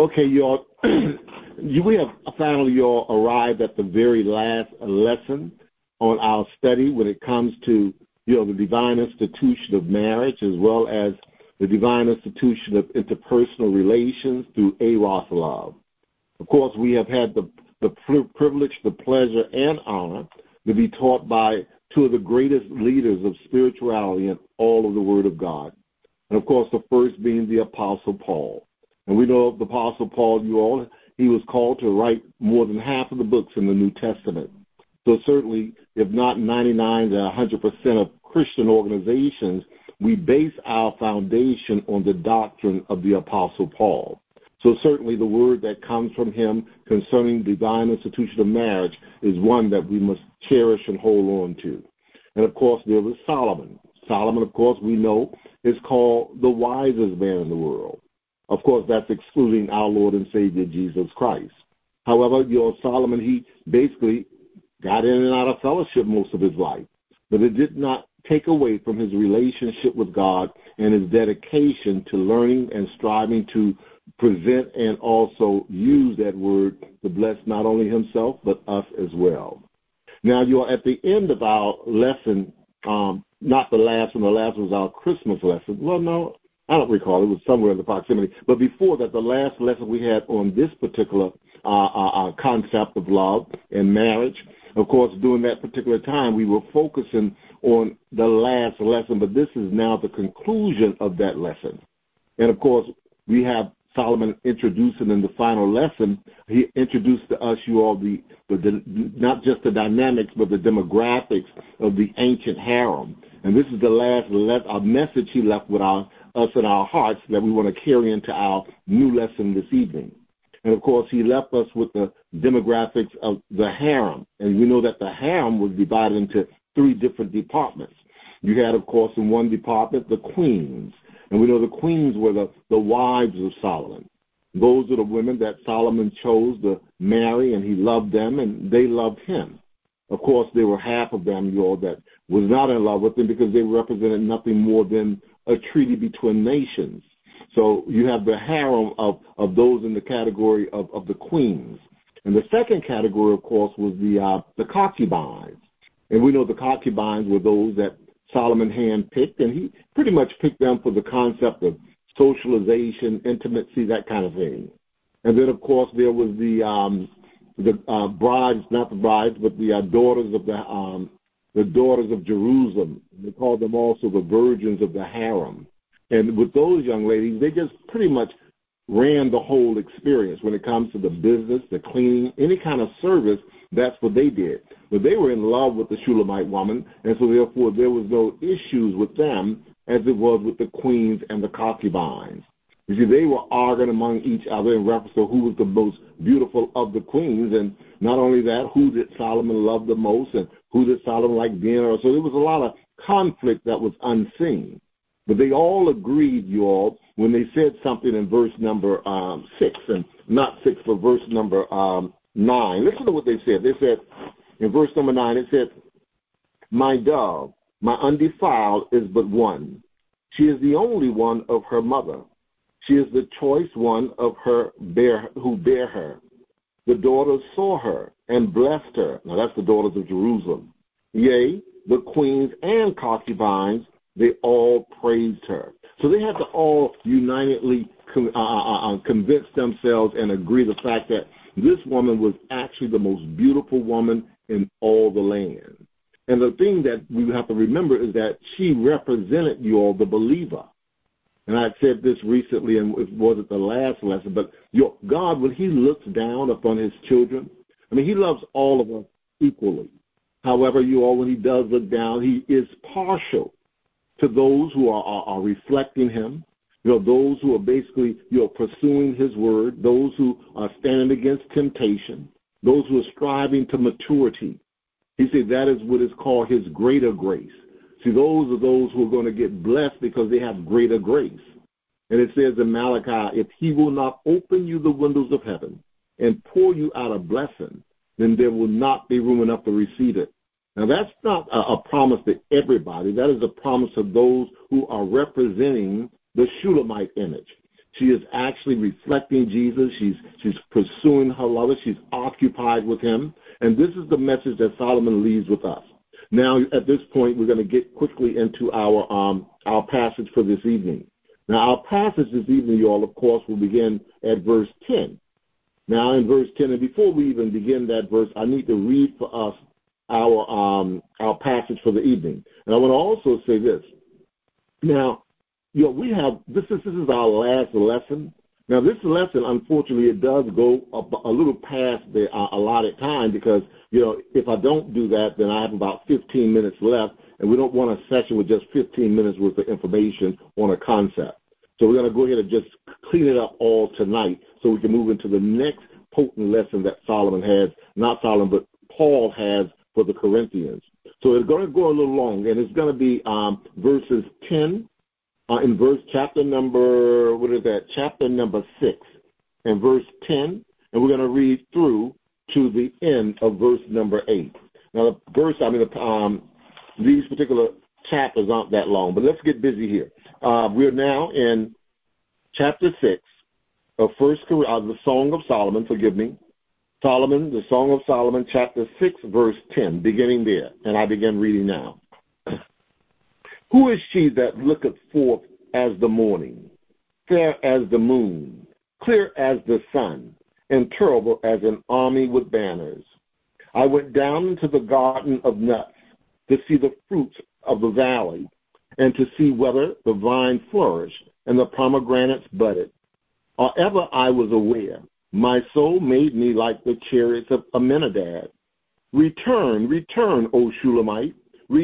Okay, y'all. We have finally y'all arrived at the very last lesson on our study when it comes to the divine institution of marriage, as well as the divine institution of interpersonal relations through eros love. Of course, we have had the privilege, the pleasure, and honor to be taught by two of the greatest leaders of spirituality in all of the Word of God. And, of course, the first being the Apostle Paul. And we know of the Apostle Paul, he was called to write more than half of the books in the New Testament. So certainly, if not 99 to 100% of Christian organizations, we base our foundation on the doctrine of the Apostle Paul. So certainly the word that comes from him concerning the divine institution of marriage is one that we must cherish and hold on to. And, of course, there was Solomon. Solomon, of course, we know is called the wisest man in the world. Of course, that's excluding our Lord and Savior, Jesus Christ. However, Solomon, he basically got in and out of fellowship most of his life. But it did not take away from his relationship with God and his dedication to learning and striving to present and also use that word to bless not only himself but us as well. Now, at the end of our lesson, not the last one, the last was our Christmas lesson. Well, no, I don't recall. It was somewhere in the proximity. But before that, the last lesson we had on this particular concept of love and marriage, of course, during that particular time, we were focusing on the last lesson, but this is now the conclusion of that lesson. And, of course, we have Solomon introducing in the final lesson, he introduced to us, the not just the dynamics, but the demographics of the ancient harem. And this is the last message he left with us in our hearts that we want to carry into our new lesson this evening. And, of course, he left us with the demographics of the harem. And we know that the harem was divided into three different departments. You had, of course, in one department, the queens. And we know the queens were the wives of Solomon. Those are the women that Solomon chose to marry, and he loved them, and they loved him. Of course, there were half of them, that was not in love with him because they represented nothing more than a treaty between nations. So you have the harem of those in the category of the queens. And the second category, of course, was the concubines. And we know the concubines were those that Solomon handpicked, and he pretty much picked them for the concept of socialization, intimacy, that kind of thing. And then, of course, there was the brides, not the brides, but the daughters of the daughters of Jerusalem. They called them also the virgins of the harem. And with those young ladies, they just pretty much ran the whole experience when it comes to the business, the cleaning, any kind of service. That's what they did. But they were in love with the Shulamite woman, and so therefore there was no issues with them as it was with the queens and the concubines. You see, they were arguing among each other in reference to who was the most beautiful of the queens, and not only that, who did Solomon love the most, and who did Solomon like being around. So there was a lot of conflict that was unseen. But they all agreed, when they said something in verse number 6, and not 6, but verse number 9. Listen to what they said. They said, in verse number 9, it said, "My dove, my undefiled, is but one. She is the only one of her mother. She is the choice one of her who bare her. The daughters saw her and blessed her." Now that's the daughters of Jerusalem. "Yea, the queens and concubines, they all praised her." So they had to all unitedly convince themselves and agree the fact that this woman was actually the most beautiful woman in all the land. And the thing that we have to remember is that she represented the believer. And I said this recently, and it wasn't the last lesson, but God, when he looks down upon his children, he loves all of us equally. However, when he does look down, he is partial to those who are reflecting him, those who are basically, pursuing his word, those who are standing against temptation, those who are striving to maturity. He said that is what is called his greater grace. See, those are those who are going to get blessed because they have greater grace. And it says in Malachi, if he will not open you the windows of heaven and pour you out a blessing, then there will not be room enough to receive it. Now, that's not a promise to everybody. That is a promise to those who are representing the Shulamite image. She is actually reflecting Jesus. She's pursuing her lover. She's occupied with him. And this is the message that Solomon leaves with us. Now, at this point, we're going to get quickly into our passage for this evening. Now, our passage this evening, y'all, of course, will begin at verse 10. Now, in verse 10, and before we even begin that verse, I need to read for us our passage for the evening. And I want to also say this. Now, we have this is our last lesson. Now, this lesson, unfortunately, it does go a little past the allotted time because, if I don't do that, then I have about 15 minutes left, and we don't want a session with just 15 minutes worth of information on a concept. So we're going to go ahead and just clean it up all tonight so we can move into the next potent lesson that Solomon has, not Solomon, but Paul has for the Corinthians. So it's going to go a little long, and it's going to be verses 10 in chapter number 6 and verse 10, and we're going to read through to the end of verse number 8. Now, these particular chapters aren't that long, but let's get busy here. We're now in chapter 6 of the Song of Solomon, the Song of Solomon, chapter 6, verse 10, beginning there, and I begin reading now. Who is she that looketh forth as the morning, fair as the moon, clear as the sun, and terrible as an army with banners? I went down into the garden of nuts to see the fruits of the valley, and to see whether the vine flourished and the pomegranates budded. Or ever I was aware, my soul made me like the chariots of Amminadab. Return, return, O Shulamite,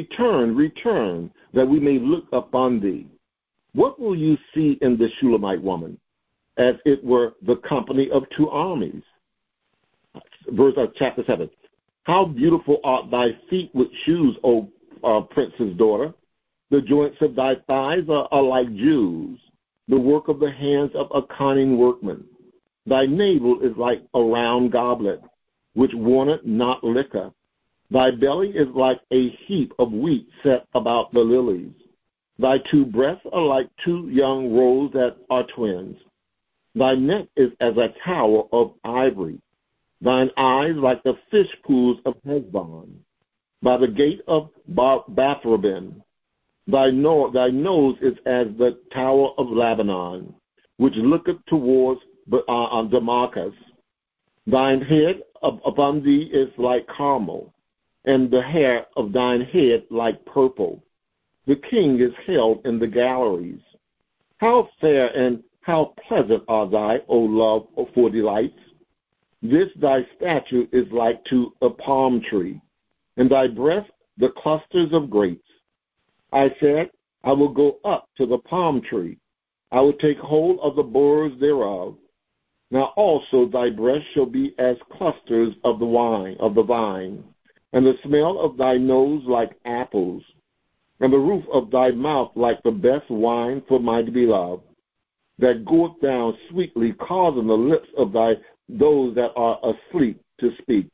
return, that we may look upon thee. What will you see in the Shulamite woman? As it were the company of two armies. Verse chapter 7. How beautiful art thy feet with shoes, O prince's daughter. The joints of thy thighs are like jewels, the work of the hands of a cunning workman. Thy navel is like a round goblet, which wanteth not liquor. Thy belly is like a heap of wheat set about the lilies. Thy two breasts are like two young roes that are twins. Thy neck is as a tower of ivory. Thine eyes like the fish pools of Heshbon, by the gate of Bethrabim. Thy nose is as the tower of Lebanon, which looketh towards Damascus. Thine head upon thee is like Carmel, and the hair of thine head like purple. The king is held in the galleries. How fair and how pleasant are thy, O love, for delights! This thy statue is like to a palm tree, and thy breast the clusters of grapes. I said, I will go up to the palm tree. I will take hold of the boughs thereof. Now also thy breast shall be as clusters of the vine, and the smell of thy nose like apples, and the roof of thy mouth like the best wine for my beloved, that goeth down sweetly, causing the lips of those that are asleep to speak.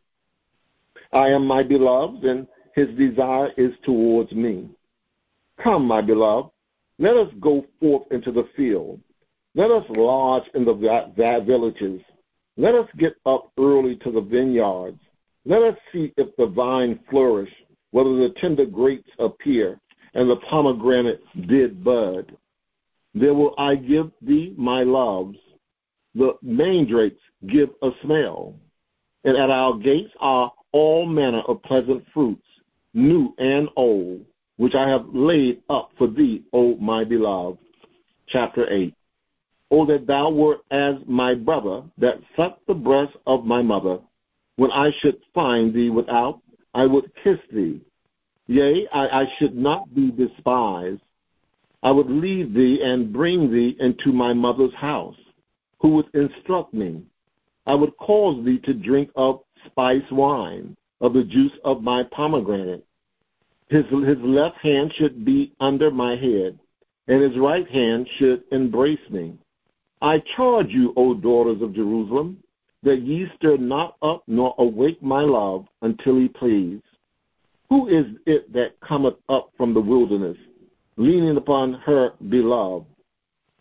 I am my beloved, and his desire is towards me. Come, my beloved, let us go forth into the field. Let us lodge in the villages. Let us get up early to the vineyards. Let us see if the vine flourish, whether the tender grapes appear, and the pomegranate did bud. There will I give thee my loves. The mandrakes give a smell. And at our gates are all manner of pleasant fruits, new and old, which I have laid up for thee, O my beloved. Chapter 8. O that thou wert as my brother, that sucked the breast of my mother. When I should find thee without, I would kiss thee. Yea, I should not be despised. I would lead thee and bring thee into my mother's house, who would instruct me. I would cause thee to drink of spice wine, of the juice of my pomegranate. His left hand should be under my head, and his right hand should embrace me. I charge you, O daughters of Jerusalem, that ye stir not up nor awake my love until he please. Who is it that cometh up from the wilderness, leaning upon her beloved?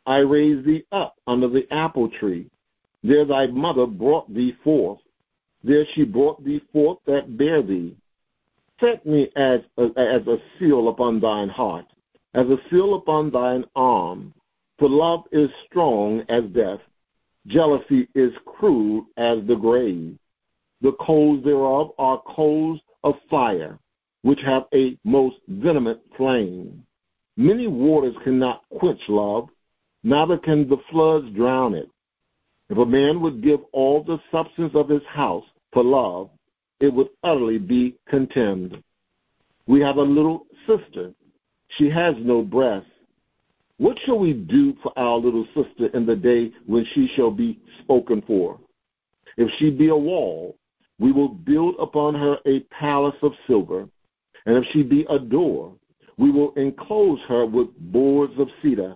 I raised thee up under the apple tree. There thy mother brought thee forth. There she brought thee forth that bare thee. Set me as a seal upon thine heart, as a seal upon thine arm. For love is strong as death. Jealousy is cruel as the grave. The coals thereof are coals of fire, which have a most venomous flame. Many waters cannot quench love, neither can the floods drown it. If a man would give all the substance of his house for love, it would utterly be contemned. We have a little sister. She has no breast. What shall we do for our little sister in the day when she shall be spoken for? If she be a wall, we will build upon her a palace of silver. And if she be a door, we will enclose her with boards of cedar.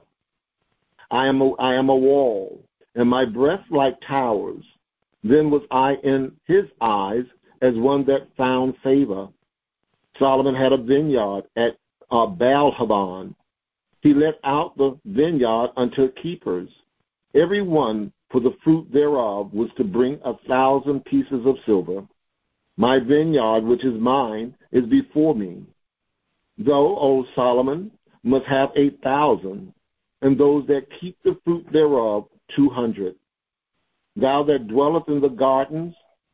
I am a wall, and my breasts like towers. Then was I in his eyes as one that found favor. Solomon had a vineyard at Baal-Haban. He let out the vineyard unto keepers. Every one for the fruit thereof was to bring 1,000 pieces of silver. My vineyard, which is mine, is before me. Thou, O Solomon, must have 8,000, and those that keep the fruit thereof 200. Thou that dwelleth in the gardens,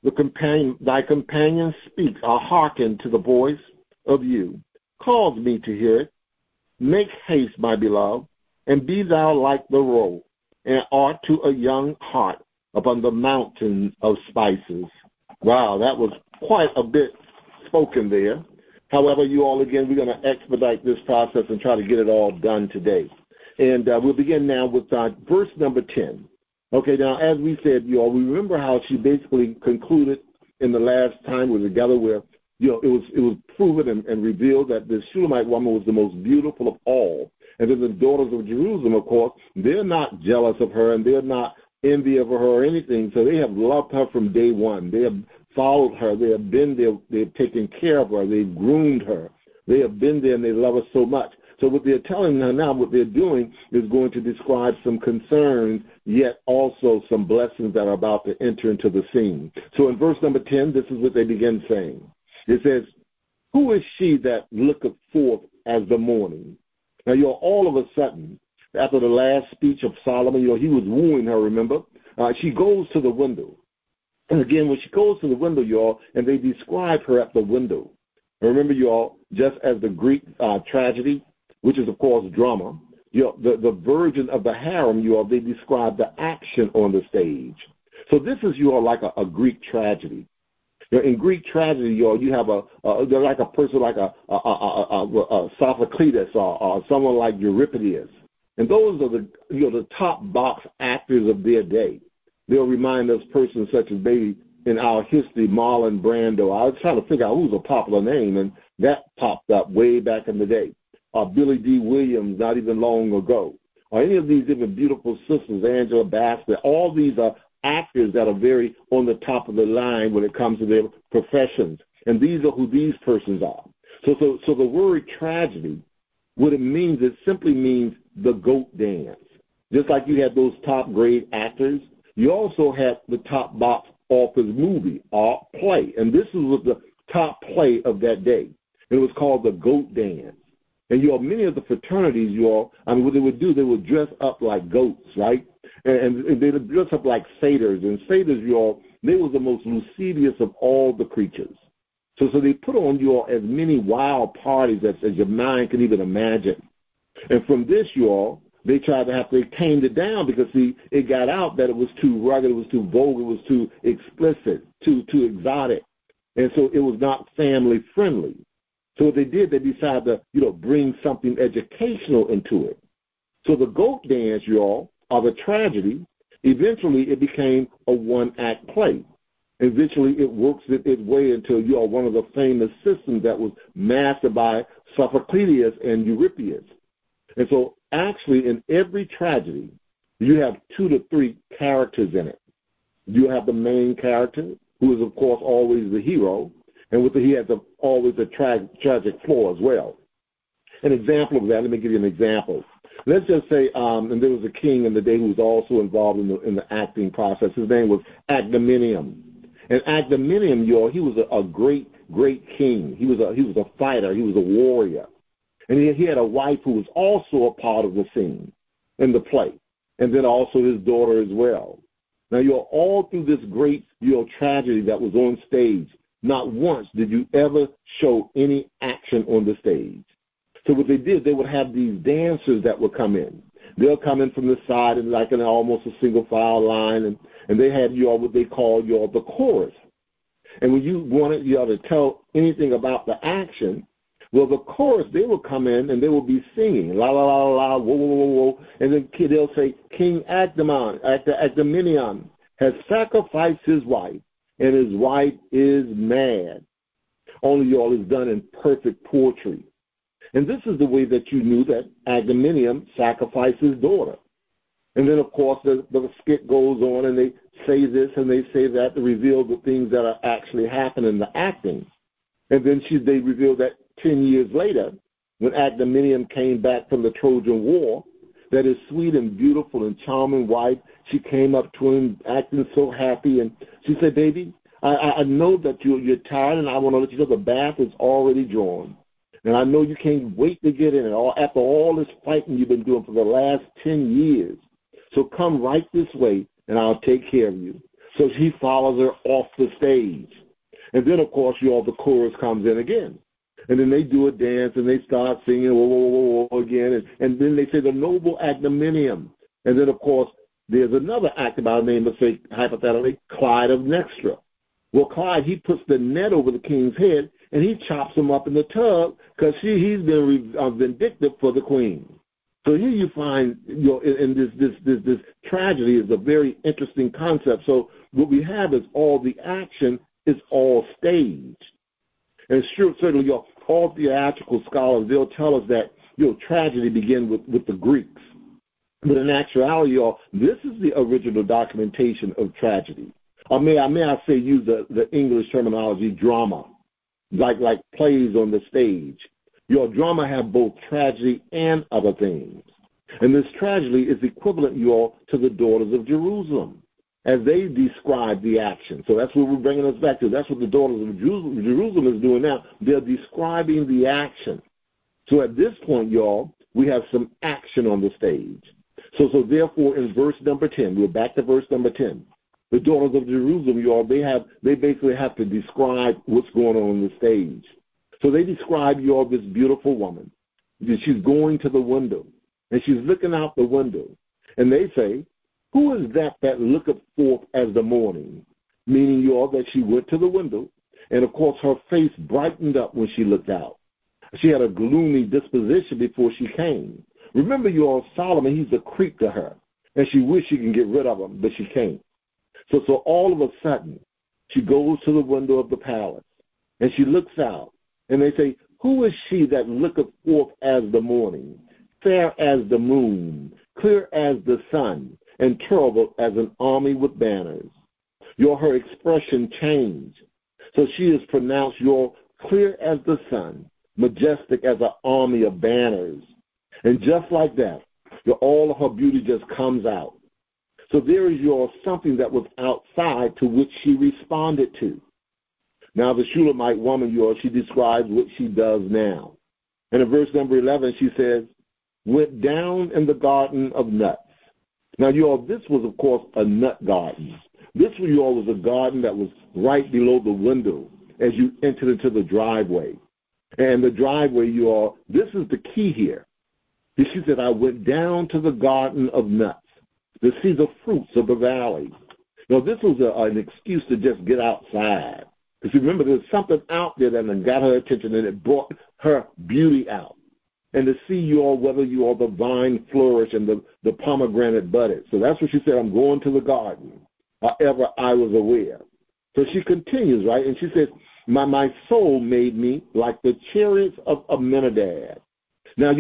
thy companions speak or hearken to the voice of you. Cause me to hear it. Make haste, my beloved, and be thou like the roe, and art to a young hart upon the mountain of spices. Wow, that was quite a bit spoken there. However, you all, again, we're going to expedite this process and try to get it all done today. And we'll begin now with verse number 10. Okay, now, as we said, you all, we remember how she basically concluded in the last time we were together where, it was proven and revealed that the Shulamite woman was the most beautiful of all. And then the daughters of Jerusalem, of course, they're not jealous of her and they're not envy of her or anything. So they have loved her from day one. They have followed her. They have been there. They've taken care of her. They've groomed her. They have been there and they love her so much. So what they're telling her now, what they're doing is going to describe some concerns, yet also some blessings that are about to enter into the scene. So in verse number 10, this is what they begin saying. It says, who is she that looketh forth as the morning? Now, all of a sudden, after the last speech of Solomon, he was wooing her, remember? She goes to the window. And again, when she goes to the window, and they describe her at the window. And remember, just as the Greek tragedy, which is, of course, drama, the virgin of the harem, they describe the action on the stage. So this is, like a Greek tragedy. In Greek tragedy, you have they're like a person like a Sophocles or someone like Euripides. And those are the top box actors of their day. They'll remind us persons such as maybe in our history, Marlon Brando. I was trying to figure out who's a popular name, and that popped up way back in the day. Billy D. Williams, not even long ago. Or any of these even beautiful sisters, Angela Bassett. All these are actors that are very on the top of the line when it comes to their professions. And these are who these persons are. So the word tragedy, what it means, it simply means the goat dance. Just like you had those top grade actors, you also had the top box office movie or play. And this was the top play of that day. It was called the goat dance. And many of the fraternities, what they would do, they would dress up like goats, right? And they would dress up like satyrs. And satyrs, they were the most luscivious of all the creatures. So they put on as many wild parties as your mind can even imagine. And from this, they tried they tamed it down because, it got out that it was too rugged, it was too vulgar, it was too explicit, too exotic. And so it was not family friendly. So what they did, they decided to, bring something educational into it. So the goat dance, or the tragedy, eventually it became a one-act play. Eventually it works its way into, one of the famous systems that was mastered by Sophocles and Euripides. And so actually in every tragedy, you have 2 to 3 characters in it. You have the main character, who is, of course, always the hero, and he has always a tragic flaw as well. An example of that, let me give you an example. Let's just say, and there was a king in the day who was also involved in the acting process. His name was Agamenemon. And Agamenemon, y'all, he was a great king. He was a fighter. He was a warrior. And he had a wife who was also a part of the scene in the play, and then also his daughter as well. Now, you're all through this great tragedy that was on stage. Not once did you ever show any action on the stage. So what they did, they would have these dancers that would come in. They'll come in from the side and like in almost a single file line, and they had what they call the chorus. And when you wanted to tell anything about the action, well, the chorus, they will come in and they will be singing, la, la, la, la, whoa, whoa, whoa, whoa. And then they'll say, King Agamenemon has sacrificed his wife, and his wife is mad. Only y'all is done in perfect poetry. And this is the way that you knew that Agamenemon sacrificed his daughter. And then, of course, the skit goes on, and they say this and they say that to reveal the things that are actually happening in the acting. And then they reveal that 10 years later, when Agamenemon came back from the Trojan War, that his sweet and beautiful and charming wife, she came up to him acting so happy, and she said, baby, I know that you're tired, and I want to let you know the bath is already drawn. And I know you can't wait to get in it after all this fighting you've been doing for the last 10 years. So come right this way, and I'll take care of you. So he follows her off the stage. And then, of course, the chorus comes in again. And then they do a dance, and they start singing, whoa, whoa, whoa, whoa, again. And then they say, the noble Agamenemon. And then, of course, there's another actor by the name of, say, hypothetically, Clyde of Nextra. Well, Clyde, he puts the net over the king's head, and he chops him up in the tub because he's been vindictive for the queen. So here you find, in this tragedy is a very interesting concept. So what we have is all the action is all staged. And certainly all theatrical scholars, they'll tell us that, tragedy began with the Greeks. But in actuality, this is the original documentation of tragedy. Or may I say use the English terminology, drama, like plays on the stage. Drama have both tragedy and other things. And this tragedy is equivalent, to the daughters of Jerusalem, as they describe the action. So that's what we're bringing us back to. That's what the daughters of Jerusalem is doing now. They're describing the action. So at this point, we have some action on the stage. So therefore, in verse number 10, we're back to verse number 10. The daughters of Jerusalem, they basically have to describe what's going on the stage. So they describe this beautiful woman. She's going to the window, and she's looking out the window. And they say, who is that looketh forth as the morning? Meaning, that she went to the window, and of course her face brightened up when she looked out. She had a gloomy disposition before she came. Remember, Solomon, he's a creep to her, and she wished she can get rid of him, but she can't. So all of a sudden, she goes to the window of the palace, and she looks out, and they say, who is she that looketh forth as the morning, fair as the moon, clear as the sun, and terrible as an army with banners? Her expression changed. So she is pronounced, clear as the sun, majestic as an army of banners. And just like that, all of her beauty just comes out. So there is something that was outside to which she responded to. Now the Shulamite woman, she describes what she does now. And in verse number 11, she says, went down in the garden of nuts. Now, this was, of course, a nut garden. This, was a garden that was right below the window as you entered into the driveway. And the driveway, this is the key here. She said, I went down to the garden of nuts to see the fruits of the valley. Now, this was an excuse to just get outside. Because remember, there's something out there that got her attention, and it brought her beauty out. And to see whether the vine flourish and the pomegranate budded. So that's what she said, I'm going to the garden, however I was aware. So she continues, right? And she says, my soul made me like the chariots of Abinadab. Now,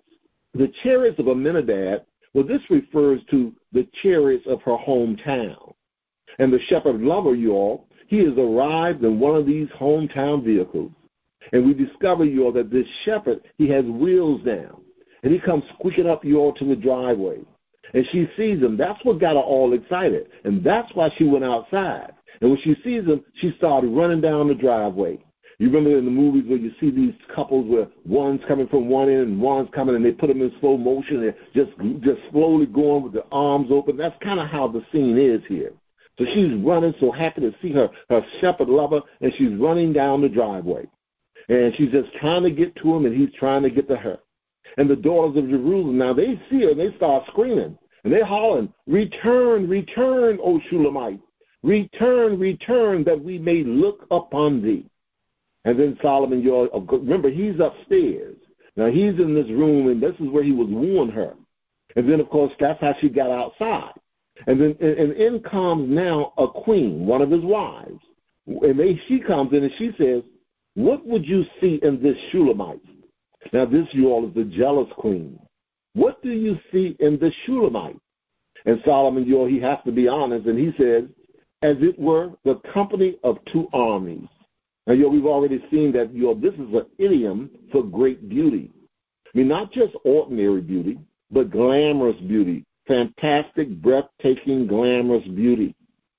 the chariots of Abinadab, well, this refers to the chariots of her hometown. And the shepherd lover, he has arrived in one of these hometown vehicles. And we discover, that this shepherd, he has wheels now. and he comes squeaking up you all to the driveway. And she sees him. That's what got her all excited. And that's why she went outside. And when she sees him, she started running down the driveway. You remember in the movies where you see these couples where one's coming from one end and one's coming, and they put them in slow motion and just slowly going with their arms open. That's kind of how the scene is here. So she's running, so happy to see her shepherd lover, and she's running down the driveway. And she's just trying to get to him, and he's trying to get to her. And the daughters of Jerusalem, now they see her, and they start screaming. And they're hollering, "Return, return, O Shulamite. Return, return, that we may look upon thee." And then Solomon, remember, he's upstairs. Now, he's in this room, and this is where he was wooing her. And then, of course, that's how she got outside. And then and in comes now a queen, one of his wives. And she comes in, and she says, "What would you see in this Shulamite?" Now, this, you all, is the jealous queen. What do you see in the Shulamite? And Solomon, he has to be honest, and he says, "As it were the company of two armies." Now, we've already seen that, this is an idiom for great beauty. I mean, not just ordinary beauty, but glamorous beauty, fantastic, breathtaking, glamorous beauty.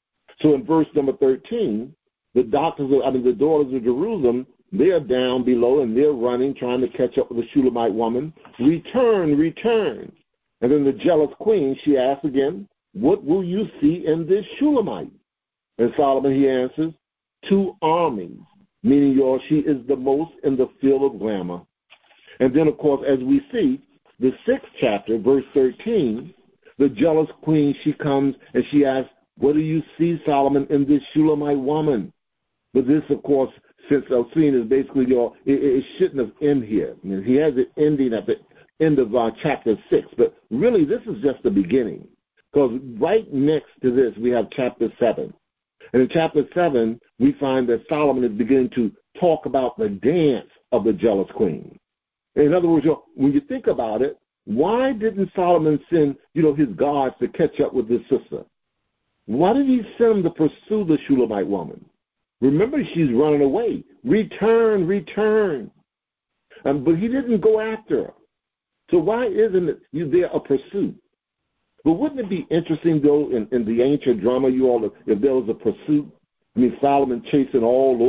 So in verse number 13, the daughters of Jerusalem, they're down below, and they're running, trying to catch up with the Shulamite woman. "Return, return." And then the jealous queen, she asks again, "What will you see in this Shulamite?" And Solomon, he answers, "Two armies," meaning, she is the most in the field of glamour. And then, of course, as we see, the 6th chapter, verse 13, the jealous queen, she comes and she asks, "What do you see, Solomon, in this Shulamite woman?" But this, of course, since our scene is basically, it shouldn't have ended here. I mean, he has it ending at the end of chapter 6. But really, this is just the beginning. Because right next to this, we have chapter 7. And in chapter 7, we find that Solomon is beginning to talk about the dance of the jealous queen. In other words, when you think about it, why didn't Solomon send, his guards to catch up with his sister? Why did he send them to pursue the Shulamite woman? Remember, she's running away. "Return, return." But he didn't go after her. So why isn't there a pursuit? But wouldn't it be interesting, though, in the ancient drama, if there was a pursuit? I mean, Solomon chasing all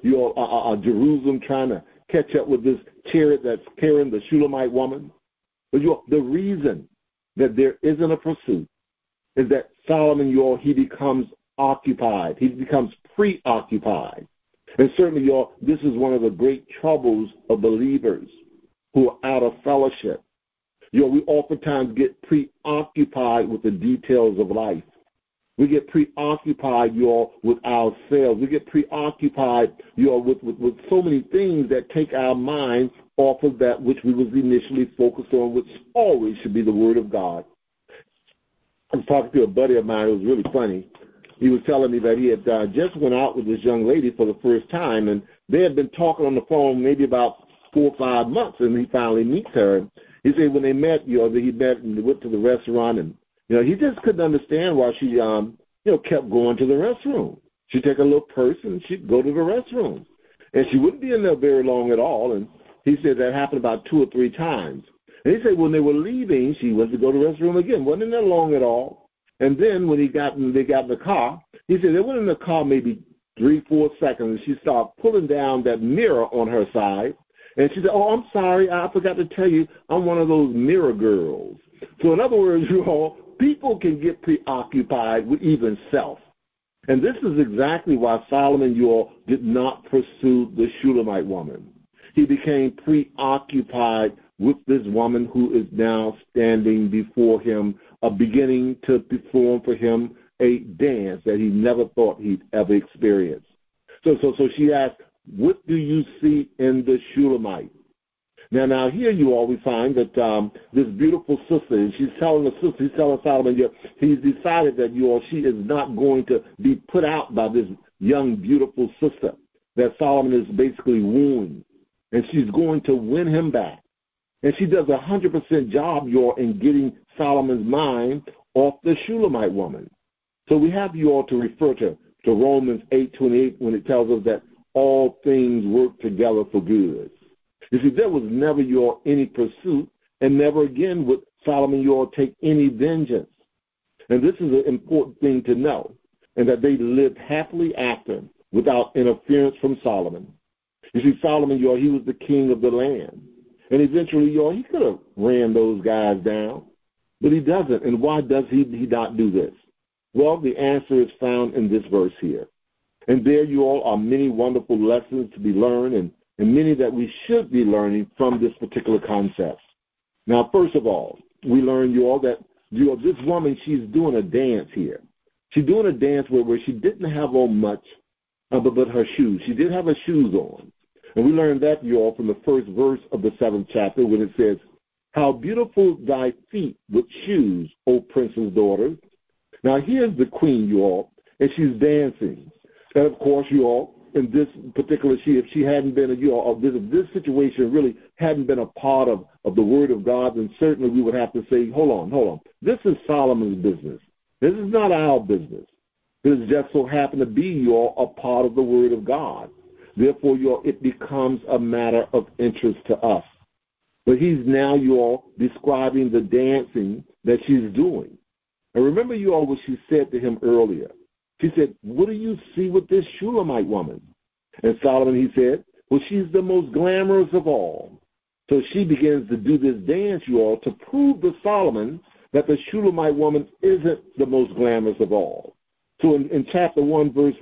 over Jerusalem, trying to catch up with this chariot that's carrying the Shulamite woman. But the reason that there isn't a pursuit is that Solomon, he becomes occupied. He becomes preoccupied. And certainly, this is one of the great troubles of believers who are out of fellowship. We oftentimes get preoccupied with the details of life. We get preoccupied, with ourselves. We get preoccupied, with so many things that take our mind off of that which we was initially focused on, which always should be the Word of God. I was talking to a buddy of mine. It was really funny. He was telling me that he had just went out with this young lady for the first time, and they had been talking on the phone maybe about 4 or 5 months, and he finally meets her. He said when they met, he met and they went to the restaurant, and he just couldn't understand why she, kept going to the restroom. She'd take a little purse and she'd go to the restroom, and she wouldn't be in there very long at all. And he said that happened about 2 or 3 times. And he said when they were leaving, she went to go to the restroom again. Wasn't in there long at all. And then when they got in the car, he said they went in the car maybe 3-4 seconds, and she started pulling down that mirror on her side. And she said, "Oh, I'm sorry, I forgot to tell you, I'm one of those mirror girls." So in other words, people can get preoccupied with even self. And this is exactly why Solomon, did not pursue the Shulamite woman. He became preoccupied with this woman who is now standing before him, beginning to perform for him a dance that he never thought he'd ever experience. So she asked, "What do you see in the Shulamite?" Now here we find that this beautiful sister, and she's telling Solomon, he's decided that she is not going to be put out by this young, beautiful sister that Solomon is basically wooing, and she's going to win him back. And she does a 100% job, in getting Solomon's mind off the Shulamite woman. So we have to refer to Romans 8:28 when it tells us that all things work together for good. You see, there was never any pursuit and never again would Solomon, you all, take any vengeance. And this is an important thing to know, and that they lived happily after without interference from Solomon. You see, Solomon, you all, he was the king of the land. And eventually, you all, he could have ran those guys down, but he doesn't. And why does he not do this? Well, the answer is found in this verse here. And there, you all, are many wonderful lessons to be learned, and many that we should be learning from this particular concept. Now, first of all, we learn, you all, that this woman, she's doing a dance here. She's doing a dance where she didn't have on much but her shoes. She did have her shoes on. And we learned that, you all, from the first verse of the 7th chapter when it says, "How beautiful thy feet with shoes, O princess daughter." Now, here's the queen, you all, and she's dancing. And, of course, you all, in this particular, if she hadn't been, you all, if this situation really hadn't been a part of the Word of God, then certainly we would have to say, hold on. This is Solomon's business. This is not our business. This just so happened to be, you all, a part of the Word of God. Therefore, you all, it becomes a matter of interest to us. But he's now, you all, describing the dancing that she's doing. And remember, you all, what she said to him earlier. She said, "What do you see with this Shulamite woman?" And Solomon, he said, "Well, she's the most glamorous of all." So she begins to do this dance, you all, to prove to Solomon that the Shulamite woman isn't the most glamorous of all. So in chapter 7, verse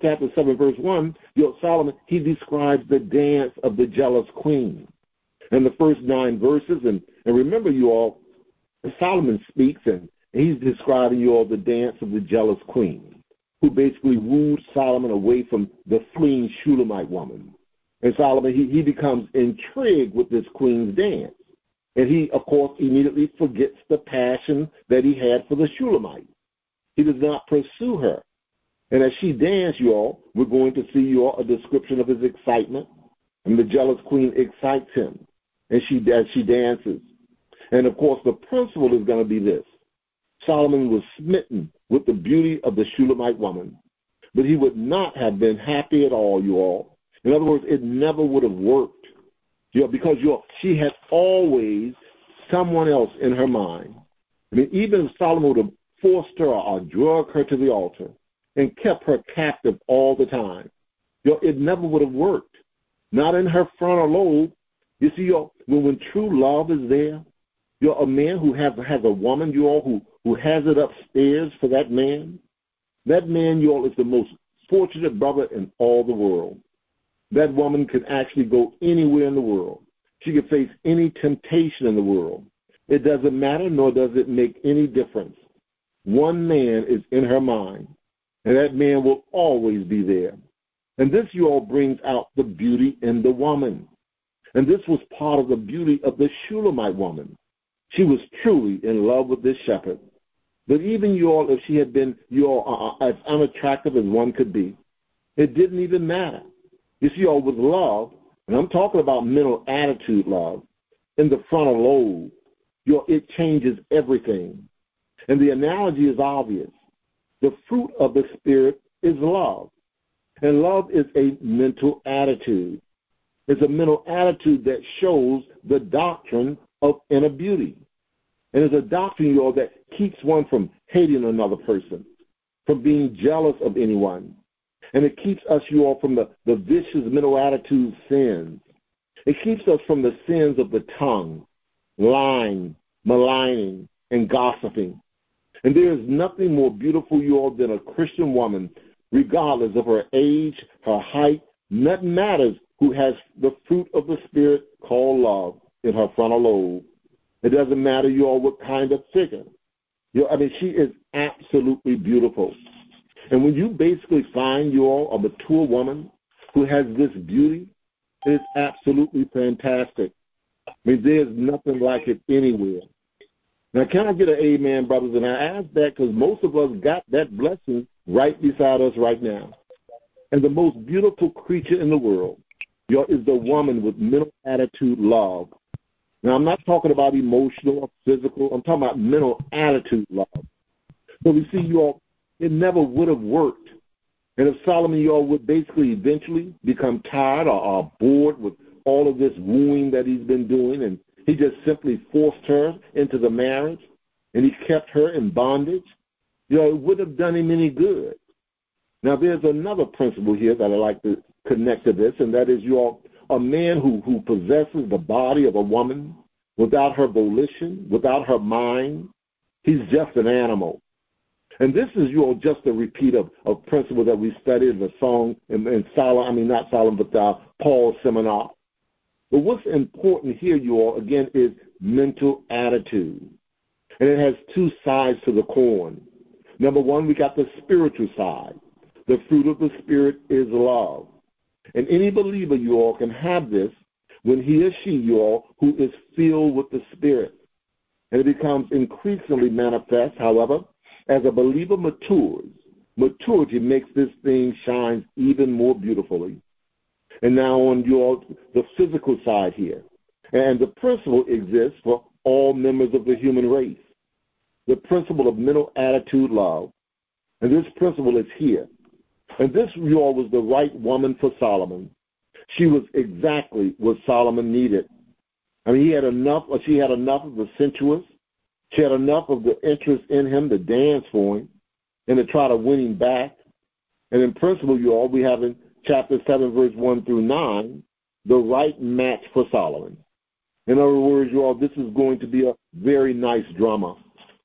1, Solomon, he describes the dance of the jealous queen. And the first 9 verses, and remember, you all, Solomon speaks, and he's describing, you all, the dance of the jealous queen, who basically wooed Solomon away from the fleeing Shulamite woman. And Solomon, he becomes intrigued with this queen's dance. And he, of course, immediately forgets the passion that he had for the Shulamite. He does not pursue her. And as she danced, you all, we're going to see, you all, a description of his excitement. And the jealous queen excites him as she dances. And, of course, the principle is going to be this. Solomon was smitten with the beauty of the Shulamite woman, but he would not have been happy at all, you all. In other words, it never would have worked, because she had always someone else in her mind. I mean, even if Solomon would have forced her or drug her to the altar and kept her captive all the time, it never would have worked. Not in her frontal lobe. You see, when true love is there, a man who has a woman, you all, who has it upstairs for that man, you all, is the most fortunate brother in all the world. That woman can actually go anywhere in the world. She can face any temptation in the world. It doesn't matter, nor does it make any difference. One man is in her mind, and that man will always be there. And this, you all, brings out the beauty in the woman. And this was part of the beauty of the Shulamite woman. She was truly in love with this shepherd. But even, you all, if she had been, as unattractive as one could be, it didn't even matter. You see, all with love, and I'm talking about mental attitude love, in the frontal lobe, it changes everything. And the analogy is obvious. The fruit of the Spirit is love. And love is a mental attitude. It's a mental attitude that shows the doctrine of inner beauty. And it's a doctrine, you all, that keeps one from hating another person, from being jealous of anyone. And it keeps us, you all, from the vicious mental attitude sins. It keeps us from the sins of the tongue, lying, maligning, and gossiping. And there is nothing more beautiful, you all, than a Christian woman, regardless of her age, her height. Nothing matters, who has the fruit of the Spirit called love in her frontal lobe. It doesn't matter, you all, what kind of figure. She is absolutely beautiful. And when you basically find, you all, a mature woman who has this beauty, it is absolutely fantastic. There's nothing like it anywhere. Now, can I get an amen, brothers? And I ask that because most of us got that blessing right beside us right now. And the most beautiful creature in the world, is the woman with mental attitude love. Now, I'm not talking about emotional or physical. I'm talking about mental attitude love. So we see, you all, it never would have worked. And if Solomon, you all, would basically eventually become tired or bored with all of this wooing that he's been doing, and He just simply forced her into the marriage, and he kept her in bondage. It wouldn't have done him any good. Now, there's another principle here that I like to connect to this, and that is a man who possesses the body of a woman without her volition, without her mind, he's just an animal. And this is just a repeat of principle that we studied in the song in Paul's seminar. But what's important here, again, is mental attitude. And it has two sides to the coin. Number one, we got the spiritual side. The fruit of the Spirit is love. And any believer, can have this when he or she, who is filled with the Spirit. And it becomes increasingly manifest, however, as a believer matures. Maturity makes this thing shine even more beautifully. And now on the physical side here. And the principle exists for all members of the human race. The principle of mental attitude love. And this principle is here. And this, was the right woman for Solomon. She was exactly what Solomon needed. I mean, she had enough of the sensuous. She had enough of the interest in him to dance for him and to try to win him back. And in principle, we have in chapter 7, verse 1 through 9, the right match for Solomon. In other words, this is going to be a very nice drama.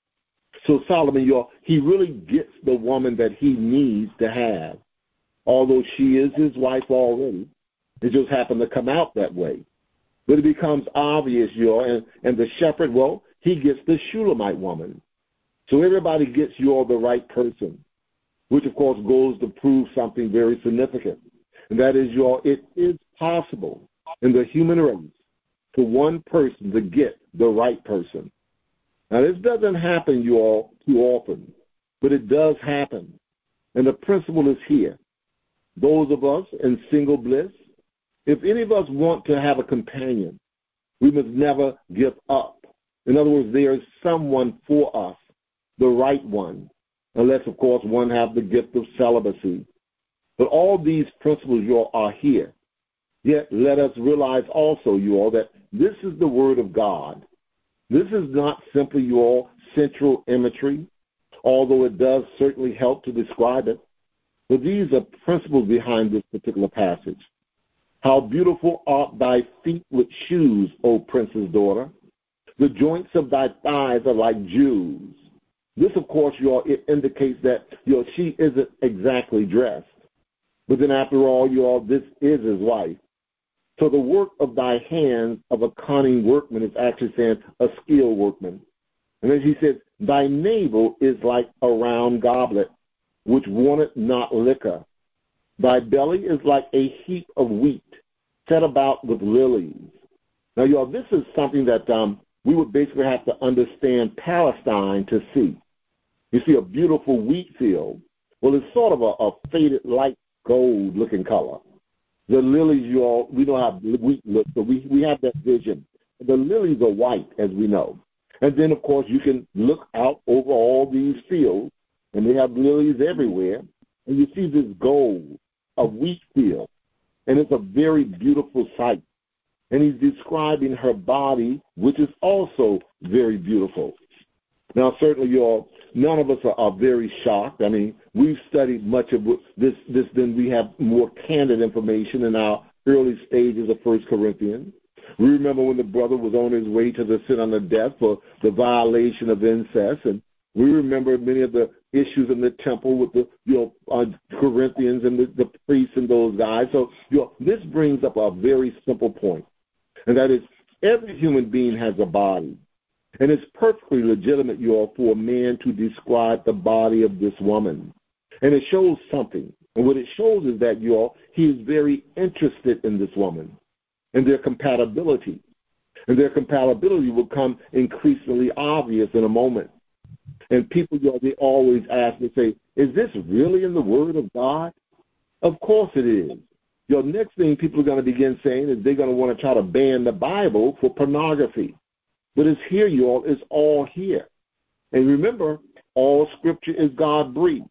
So Solomon, he really gets the woman that he needs to have. Although she is his wife already, it just happened to come out that way. But it becomes obvious, and the shepherd, he gets the Shulamite woman. So everybody gets the right person, which of course goes to prove something very significant. And that is, it is possible in the human race for one person to get the right person. Now, this doesn't happen, too often, but it does happen. And the principle is here. Those of us in single bliss, if any of us want to have a companion, we must never give up. In other words, there is someone for us, the right one, unless, of course, one have the gift of celibacy. But all these principles, are here. Yet let us realize also, that this is the Word of God. This is not simply central imagery, although it does certainly help to describe it. But these are principles behind this particular passage. How beautiful art thy feet with shoes, O princess daughter. The joints of thy thighs are like jewels. This, of course, it indicates that, she isn't exactly dressed. But then after all, this is his wife. So the work of thy hands of a cunning workman is actually saying a skilled workman. And then he says, thy navel is like a round goblet, which wanteth not liquor. Thy belly is like a heap of wheat, set about with lilies. Now, this is something that we would basically have to understand Palestine to see. You see a beautiful wheat field. Well, it's sort of a faded light gold-looking color. The lilies, we know how wheat looks, so we have that vision. The lilies are white, as we know. And then, of course, you can look out over all these fields, and they have lilies everywhere, and you see this gold, a wheat field, and it's a very beautiful sight. And he's describing her body, which is also very beautiful. Now, certainly, none of us are very shocked. I mean, we've studied much of this, then we have more candid information in our early stages of 1 Corinthians. We remember when the brother was on his way to the sin under death for the violation of incest, and we remember many of the issues in the temple with the Corinthians and the priests and those guys. So this brings up a very simple point, and that is every human being has a body. And it's perfectly legitimate, for a man to describe the body of this woman. And it shows something. And what it shows is that, he is very interested in this woman and their compatibility. And their compatibility will come increasingly obvious in a moment. And people, they always ask me, say, is this really in the Word of God? Of course it is. Next thing people are going to begin saying is they're going to want to try to ban the Bible for pornography. But it's here, it's all here. And remember, all Scripture is God-breathed.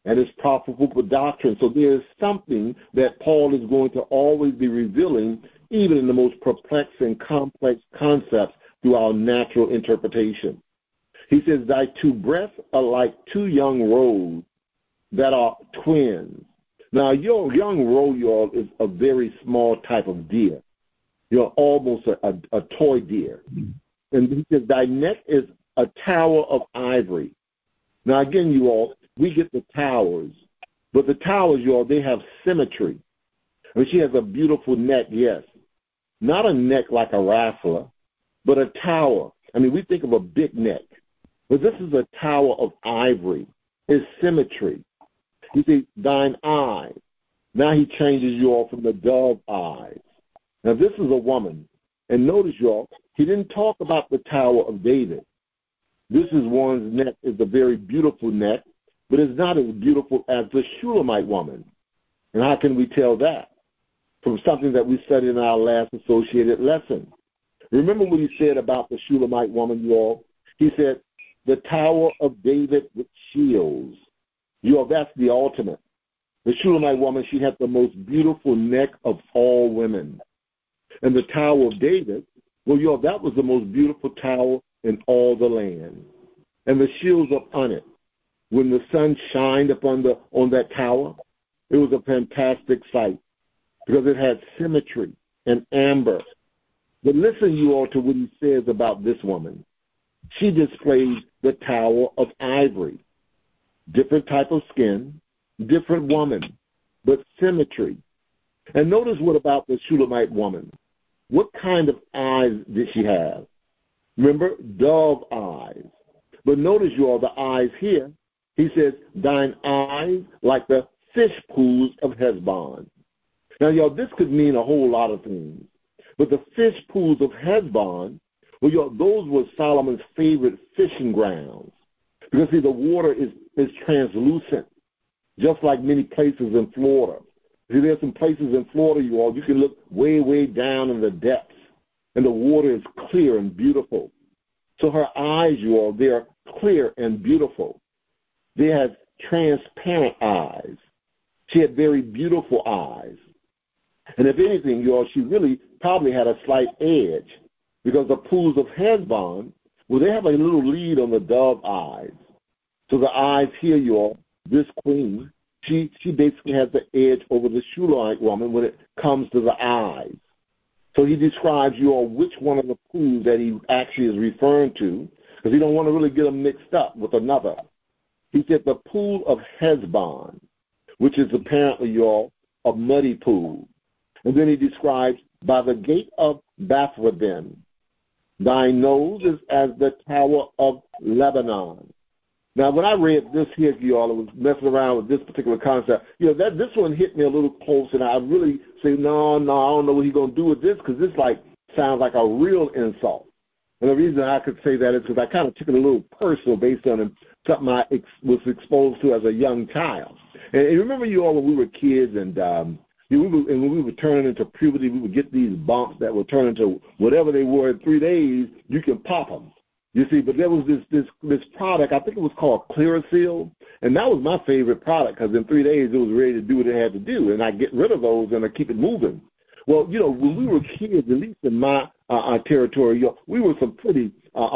and it's profitable for doctrine. So there is something that Paul is going to always be revealing, even in the most perplexing, complex concepts through our natural interpretation. He says, thy two breasts are like two young roes that are twins. Now, your young roe, y'all, is a very small type of deer. You're almost a toy deer. And he says, thy neck is a tower of ivory. Now, again, you all, we get the towers. But the towers, you all, they have symmetry. I mean, she has a beautiful neck, yes. Not a neck like a wrestler, but a tower. I mean, we think of a big neck. But this is a tower of ivory. It's symmetry. You see, thine eyes. Now he changes you all from the dove eyes. Now, this is a woman. And notice, y'all, he didn't talk about the Tower of David. This is one's neck is a very beautiful neck, but it's not as beautiful as the Shulamite woman. And how can we tell that? From something that we studied in our last associated lesson. Remember what he said about the Shulamite woman, you all? He said, the Tower of David with shields. You all, that's the ultimate. The Shulamite woman, she had the most beautiful neck of all women. And the Tower of David, well, you all, that was the most beautiful tower in all the land. And the shields up on it. When the sun shined upon on that tower, it was a fantastic sight because it had symmetry and amber. But listen, you all, to what he says about this woman. She displays the Tower of Ivory. Different type of skin, different woman, but symmetry. And notice what about the Shulamite woman. What kind of eyes did she have? Remember, dove eyes. But notice, you all, the eyes here. He says, thine eyes like the fish pools of Heshbon. Now, y'all, this could mean a whole lot of things. But the fish pools of Heshbon, well, y'all, those were Solomon's favorite fishing grounds. Because, see, the water is translucent, just like many places in Florida. See, there's some places in Florida, you all, you can look way, way down in the depths, and the water is clear and beautiful. So her eyes, you all, they're clear and beautiful. They have transparent eyes. She had very beautiful eyes. And if anything, you all, she really probably had a slight edge because the pools of Heshbon, well, they have a little lead on the dove eyes. So the eyes here, you all, this queen, she basically has the edge over the Shulamite woman when it comes to the eyes. So he describes, you all, which one of the pools that he actually is referring to, because he don't want to really get them mixed up with another. He said the pool of Heshbon, which is apparently, you all, a muddy pool. And then he describes, by the gate of Bathrabbim, thy nose is as the tower of Lebanon. Now, when I read this here, you all, I was messing around with this particular concept. You know, this one hit me a little close, and I really say, no, I don't know what he's going to do with this, because this sounds like a real insult. And the reason I could say that is because I kind of took it a little personal based on something I was exposed to as a young child. And remember, you all, when we were kids, and when we were turning into puberty, we would get these bumps that would turn into whatever they were in 3 days. You can pop them. You see, but there was this product, I think it was called Clearasil, and that was my favorite product because in 3 days it was ready to do what it had to do, and I get rid of those and I keep it moving. Well, you know, when we were kids, at least in my territory, we were some pretty,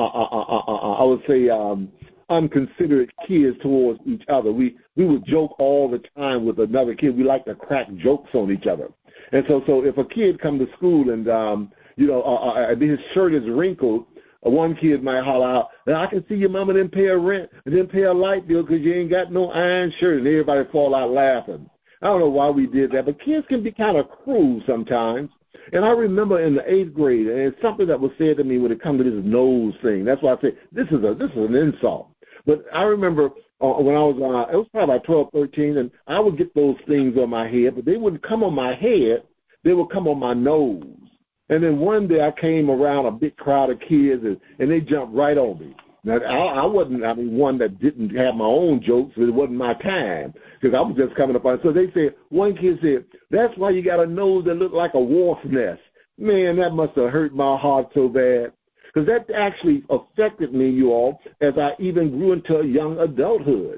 I would say, unconsiderate kids towards each other. We would joke all the time with another kid. We like to crack jokes on each other. And so if a kid come to school and, his shirt is wrinkled, one kid might holler out, I can see your mama didn't pay her rent and didn't pay her light bill because you ain't got no iron shirt, and everybody fall out laughing. I don't know why we did that, but kids can be kind of cruel sometimes. And I remember in the 8th grade, and it's something that was said to me when it comes to this nose thing. That's why I say this is an insult. But I remember when I was, it was probably about 12, 13, and I would get those things on my head, but they wouldn't come on my head. They would come on my nose. And then one day I came around a big crowd of kids, and they jumped right on me. Now, I wasn't, one that didn't have my own jokes, but it wasn't my time, because I was just coming up on it. So they said, one kid said, that's why you got a nose that looked like a wolf's nest. Man, that must have hurt my heart so bad, because that actually affected me, you all, as I even grew into young adulthood.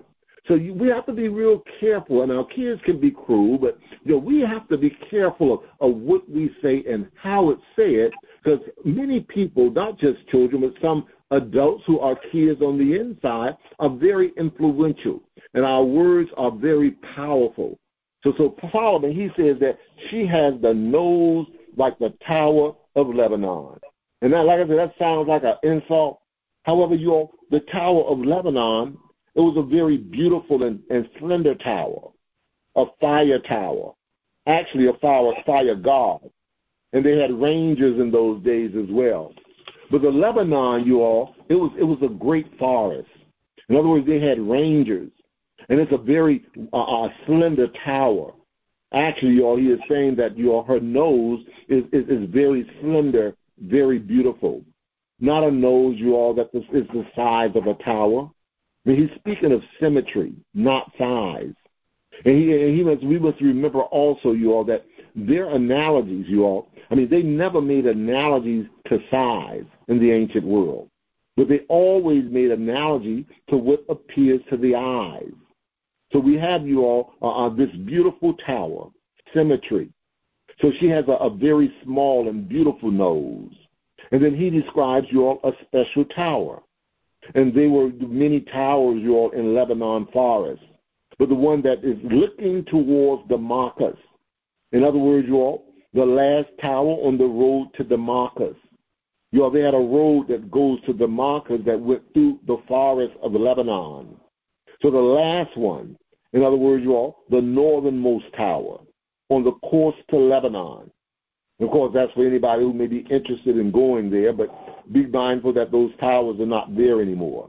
So we have to be real careful, and our kids can be cruel, but we have to be careful of what we say and how it's said, because many people, not just children, but some adults who are kids on the inside, are very influential, and our words are very powerful. So Solomon, he says that she has the nose like the Tower of Lebanon. And that, like I said, that sounds like an insult. However, the Tower of Lebanon, it was a very beautiful and slender tower, a fire tower, actually a fire god. And they had rangers in those days as well. But the Lebanon, it was a great forest. In other words, they had rangers. And it's a very slender tower. Actually, he is saying that her nose is very slender, very beautiful. Not a nose, that is the size of a tower. I mean, he's speaking of symmetry, not size. And we must remember also, that their analogies, they never made analogies to size in the ancient world. But they always made analogy to what appears to the eyes. So we have this beautiful tower, symmetry. So she has a very small and beautiful nose. And then he describes a special tower. And there were many towers, in Lebanon forest. But the one that is looking towards Damascus, in other words, the last tower on the road to Damascus. They had a road that goes to Damascus that went through the forest of Lebanon. So the last one, in other words, the northernmost tower on the course to Lebanon. Of course, that's for anybody who may be interested in going there, but be mindful that those towers are not there anymore.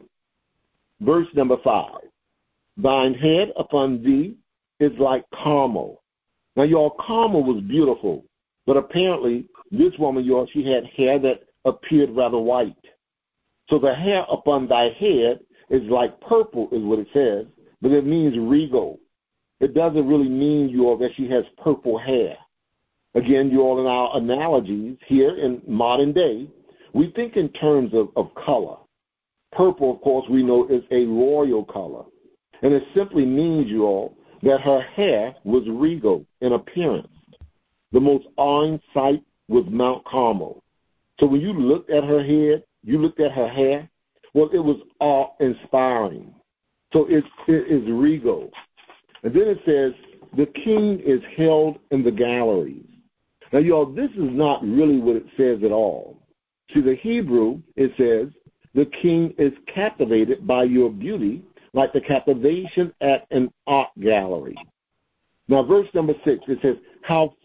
Verse number 5. Thine head upon thee is like Carmel. Now, Carmel was beautiful, but apparently this woman, she had hair that appeared rather white. So the hair upon thy head is like purple, is what it says, but it means regal. It doesn't really mean, that she has purple hair. Again, in our analogies here in modern day, we think in terms of color. Purple, of course, we know is a royal color. And it simply means, that her hair was regal in appearance. The most awing sight was Mount Carmel. So when you looked at her head, you looked at her hair, well, it was awe-inspiring. So it is regal. And then it says, the king is held in the galleries. Now, this is not really what it says at all. See, the Hebrew, it says, the king is captivated by your beauty, like the captivation at an art gallery. Now, verse number 6, it says, how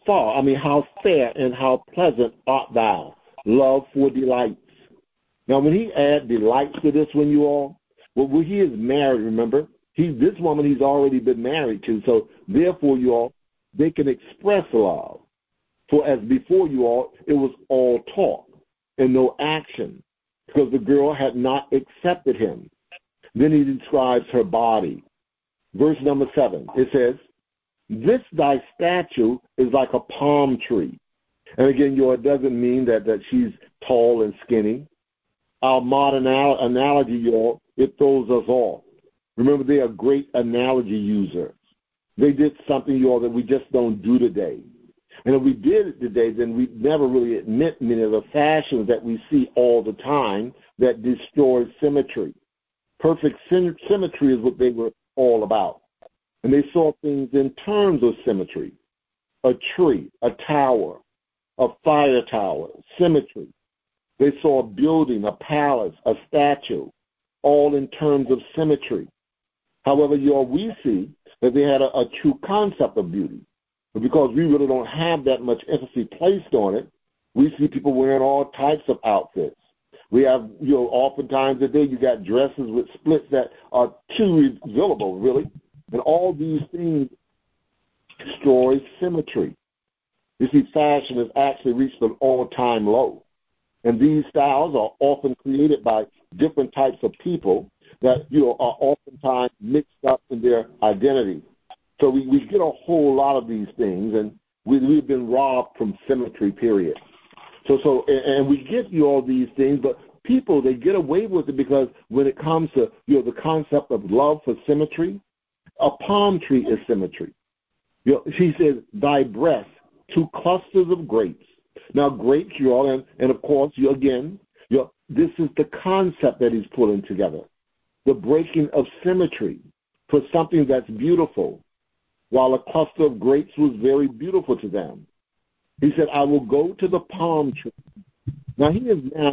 fair and how pleasant art thou, love for delights. Now, when he adds delights to this one, when he is married, remember, this woman he's already been married to, so therefore, they can express love. For as before, it was all talk and no action, because the girl had not accepted him. Then he describes her body. Verse number 7, it says, this thy statue is like a palm tree. And again, it doesn't mean that she's tall and skinny. Our modern analogy, it throws us off. Remember, they are great analogy users. They did something, that we just don't do today. And if we did it today, then we'd never really admit many of the fashions that we see all the time that destroy symmetry. Perfect symmetry is what they were all about. And they saw things in terms of symmetry. A tree, a tower, a fire tower, symmetry. They saw a building, a palace, a statue, all in terms of symmetry. However, we see that they had a true concept of beauty. But because we really don't have that much emphasis placed on it, we see people wearing all types of outfits. We have, oftentimes today you got dresses with splits that are too visible, really. And all these things destroy symmetry. You see, fashion has actually reached an all-time low. And these styles are often created by different types of people that, are oftentimes mixed up in their identity. So we get a whole lot of these things, and we've been robbed from symmetry, period. And we get all these things, but people, they get away with it because when it comes to, the concept of love for symmetry, A palm tree is symmetry. She says, thy breast, 2 clusters of grapes. Now, grapes, you all, and of course, this is the concept that he's pulling together. The breaking of symmetry for something that's beautiful, while a cluster of grapes was very beautiful to them. He said, I will go to the palm tree. Now, here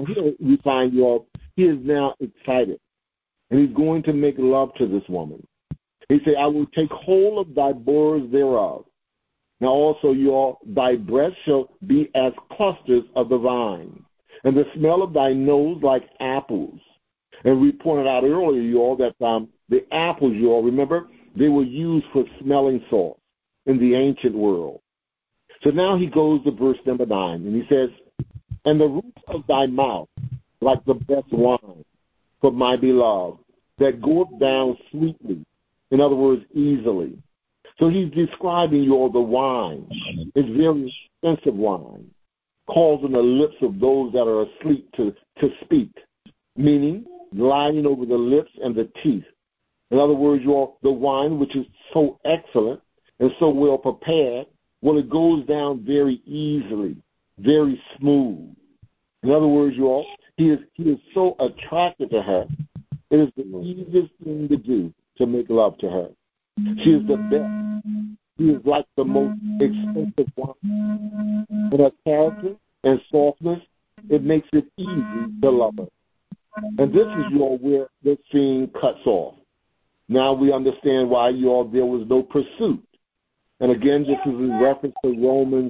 we find, he is now excited, and he's going to make love to this woman. He said, I will take hold of thy borders thereof. Now also, thy breast shall be as clusters of the vine, and the smell of thy nose like apples. And we pointed out earlier, that the apples, remember, they were used for smelling salts in the ancient world. So now he goes to verse number 9, and he says, and the roots of thy mouth like the best wine for my beloved, that goeth down sweetly. In other words, easily. So he's describing the wine. It's very expensive wine, causing the lips of those that are asleep to speak, meaning gliding over the lips and the teeth. In other words, the wine, which is so excellent and so well prepared, it goes down very easily, very smooth. In other words, he is so attracted to her. It is the easiest thing to do to make love to her. She is the best. She is like the most expensive wine. And her character and softness, it makes it easy to love her. And this is where the scene cuts off. Now we understand why there was no pursuit. And again, this is in reference to Romans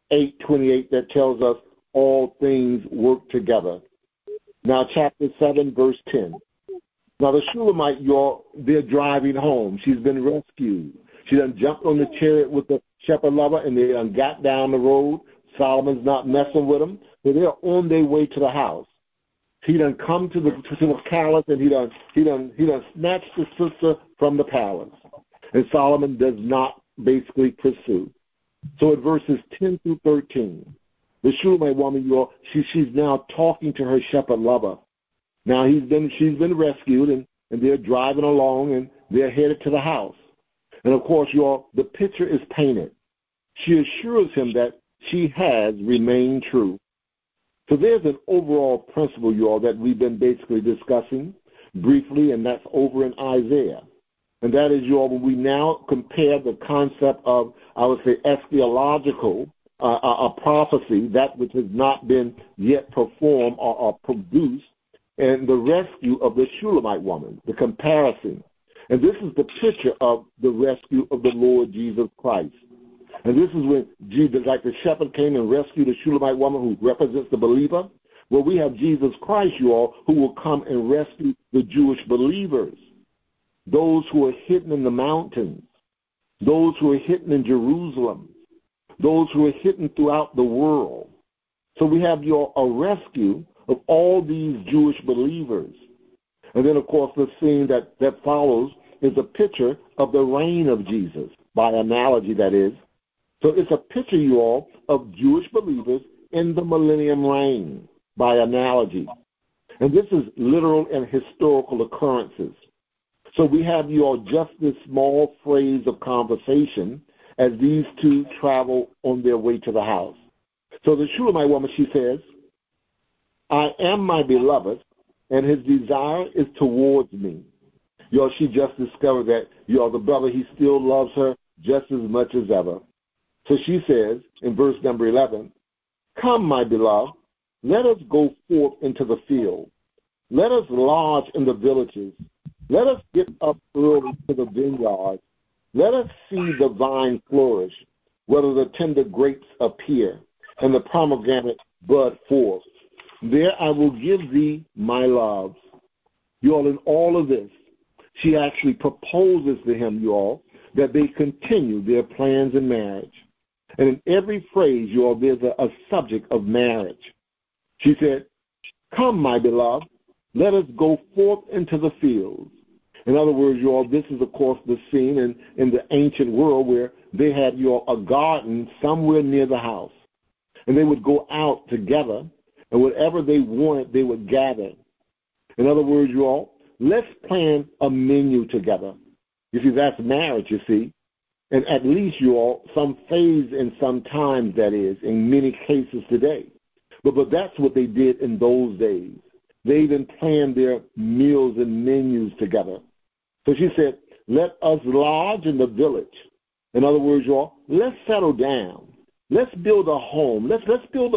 8:28 that tells us all things work together. Now chapter 7, verse 10. Now the Shulamite, they're driving home. She's been rescued. She done jumped on the chariot with the shepherd lover, and they done got down the road. Solomon's not messing with them. So they're on their way to the house. He done come to the palace, and he done snatched the sister from the palace. And Solomon does not basically pursue. So at verses 10 through 13, the Shulamite woman, she's now talking to her shepherd lover. Now she's been rescued, and they're driving along, and they're headed to the house. And of course, the picture is painted. She assures him that she has remained true. So there's an overall principle, that we've been basically discussing briefly, and that's over in Isaiah. And that is, when we now compare the concept of, I would say, eschatological a prophecy, that which has not been yet performed or produced, and the rescue of the Shulamite woman, the comparison. And this is the picture of the rescue of the Lord Jesus Christ. And this is when Jesus, like the shepherd came and rescued the Shulamite woman who represents the believer. Well, we have Jesus Christ, who will come and rescue the Jewish believers, those who are hidden in the mountains, those who are hidden in Jerusalem, those who are hidden throughout the world. So we have a rescue of all these Jewish believers. And then, of course, the scene that follows is a picture of the reign of Jesus, by analogy, that is. So it's a picture, of Jewish believers in the millennium reign, by analogy. And this is literal and historical occurrences. So we have, just this small phrase of conversation as these two travel on their way to the house. So the Shulamite woman, she says, I am my beloved, and his desire is towards me. She just discovered that, the brother, he still loves her just as much as ever. So she says, in verse number 11, come, my beloved, let us go forth into the field. Let us lodge in the villages. Let us get up early to the vineyard. Let us see the vine flourish, whether the tender grapes appear, and the pomegranate bud forth. There I will give thee my love. In all of this, she actually proposes to him, that they continue their plans in marriage. And in every phrase, there's a subject of marriage. She said, come, my beloved, let us go forth into the fields. In other words, this is, of course, the scene in the ancient world where they had, a garden somewhere near the house. And they would go out together, and whatever they wanted, they would gather. In other words, let's plan a menu together. You see, that's marriage, you see. And at least you all, some phase and some times, that is, in many cases today. But that's what they did in those days. They even planned their meals and menus together. So she said, let us lodge in the village. In other words, y'all, let's settle down. Let's build a home. Let's build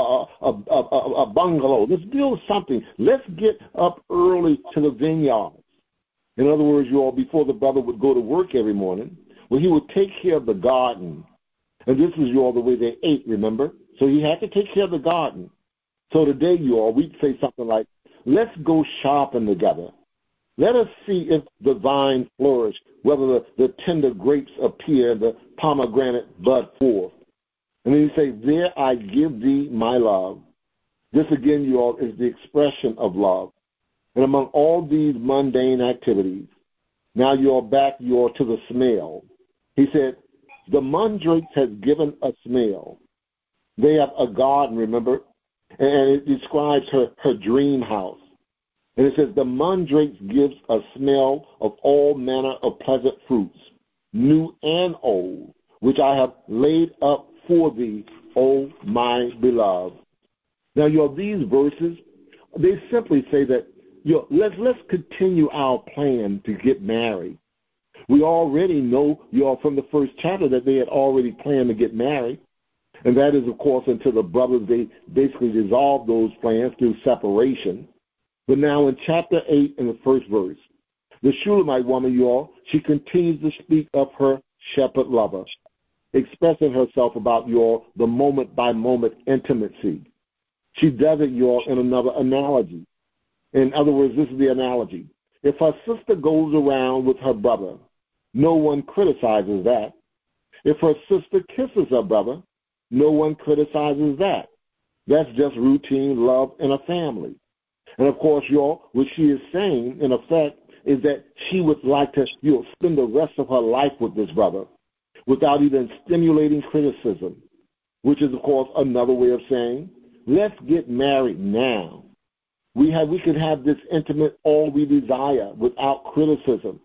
a bungalow. Let's build something. Let's get up early to the vineyards. In other words, y'all, before the brother would go to work every morning, well, he would take care of the garden. And this is, y'all, the way they ate, remember? So he had to take care of the garden. So today, y'all, we'd say something like, let's go shopping together. Let us see if the vine flourish, whether the tender grapes appear and the pomegranate bud forth. And then you say, there I give thee my love. This, again, you all, is the expression of love. And among all these mundane activities, now you're back, you're to the smell. He said, the mandrakes has given a smell. They have a garden, remember? And it describes her dream house. And it says, the mandrakes gives a smell of all manner of pleasant fruits, new and old, which I have laid up for thee, O my beloved. Now, these verses, they simply say that, let's continue our plan to get married. We already know, from the first chapter that they had already planned to get married. And that is, of course, until the brothers, they basically dissolved those plans through separation. But now in chapter 8, in the first verse, the Shulamite woman, she continues to speak of her shepherd lover, expressing herself about, the moment-by-moment intimacy. She does it, in another analogy. In other words, this is the analogy. If her sister goes around with her brother, no one criticizes that. If her sister kisses her brother, no one criticizes that. That's just routine love in a family. And, of course, what she is saying, in effect, is that she would like to spend the rest of her life with this brother without even stimulating criticism, which is, of course, another way of saying, let's get married now. We can have this intimate all we desire without criticism.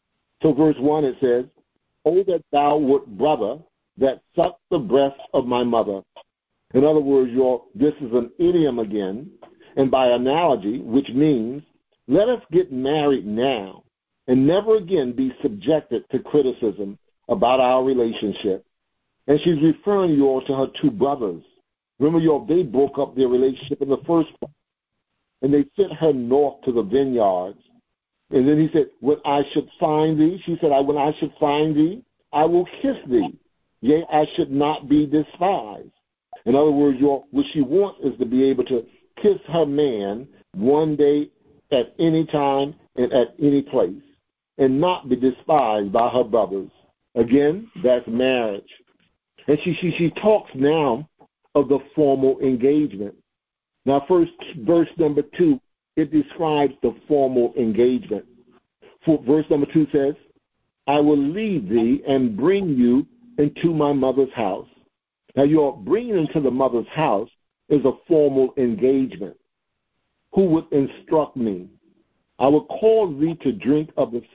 So verse 1, it says, O that thou wert brother that sucked the breast of my mother. In other words, this is an idiom again, and by analogy, which means, let us get married now and never again be subjected to criticism about our relationship. And she's referring, to her two brothers. Remember, they broke up their relationship in the first place. And they sent her north to the vineyards. And then he said, when I should find thee, she said, when I should find thee, I will kiss thee. Yea, I should not be despised. In other words, what she wants is to be able to kiss her man one day at any time and at any place and not be despised by her brothers. Again, that's marriage. And she talks now of the formal engagement. Now, first, verse number 2, it describes the formal engagement. Verse number 2 says, I will lead thee and bring you into my mother's house. Now, your bringing into the mother's house is a formal engagement. Who would instruct me? I will cause thee to drink of the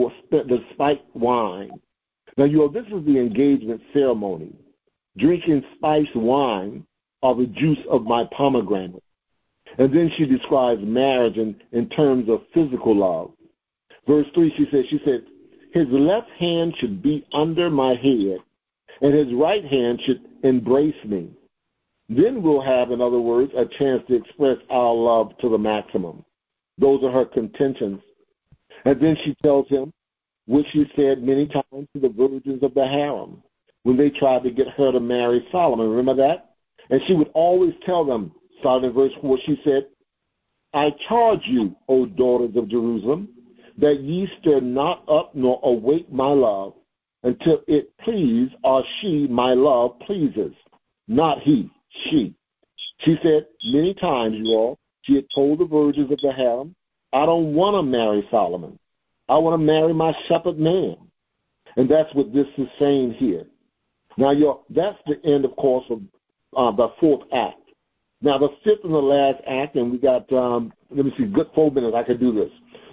spiked wine. Now, this is the engagement ceremony. Drinking spiced wine or the juice of my pomegranate. And then she describes marriage in terms of physical love. Verse 3, she said, his left hand should be under my head, and his right hand should embrace me. Then we'll have, in other words, a chance to express our love to the maximum. Those are her contentions. And then she tells him, which she said many times to the virgins of the harem, when they tried to get her to marry Solomon. Remember that? And she would always tell them, starting in verse 4, she said, I charge you, O daughters of Jerusalem, that ye stir not up nor awake my love, until it please or she, my love, pleases. Not he, she. She said many times, she had told the virgins of the harem, I don't want to marry Solomon. I want to marry my shepherd man. And that's what this is saying here. Now, that's the end, of course, of the fourth act. Now, the fifth and the last act, and we got, good 4 minutes, I could do this.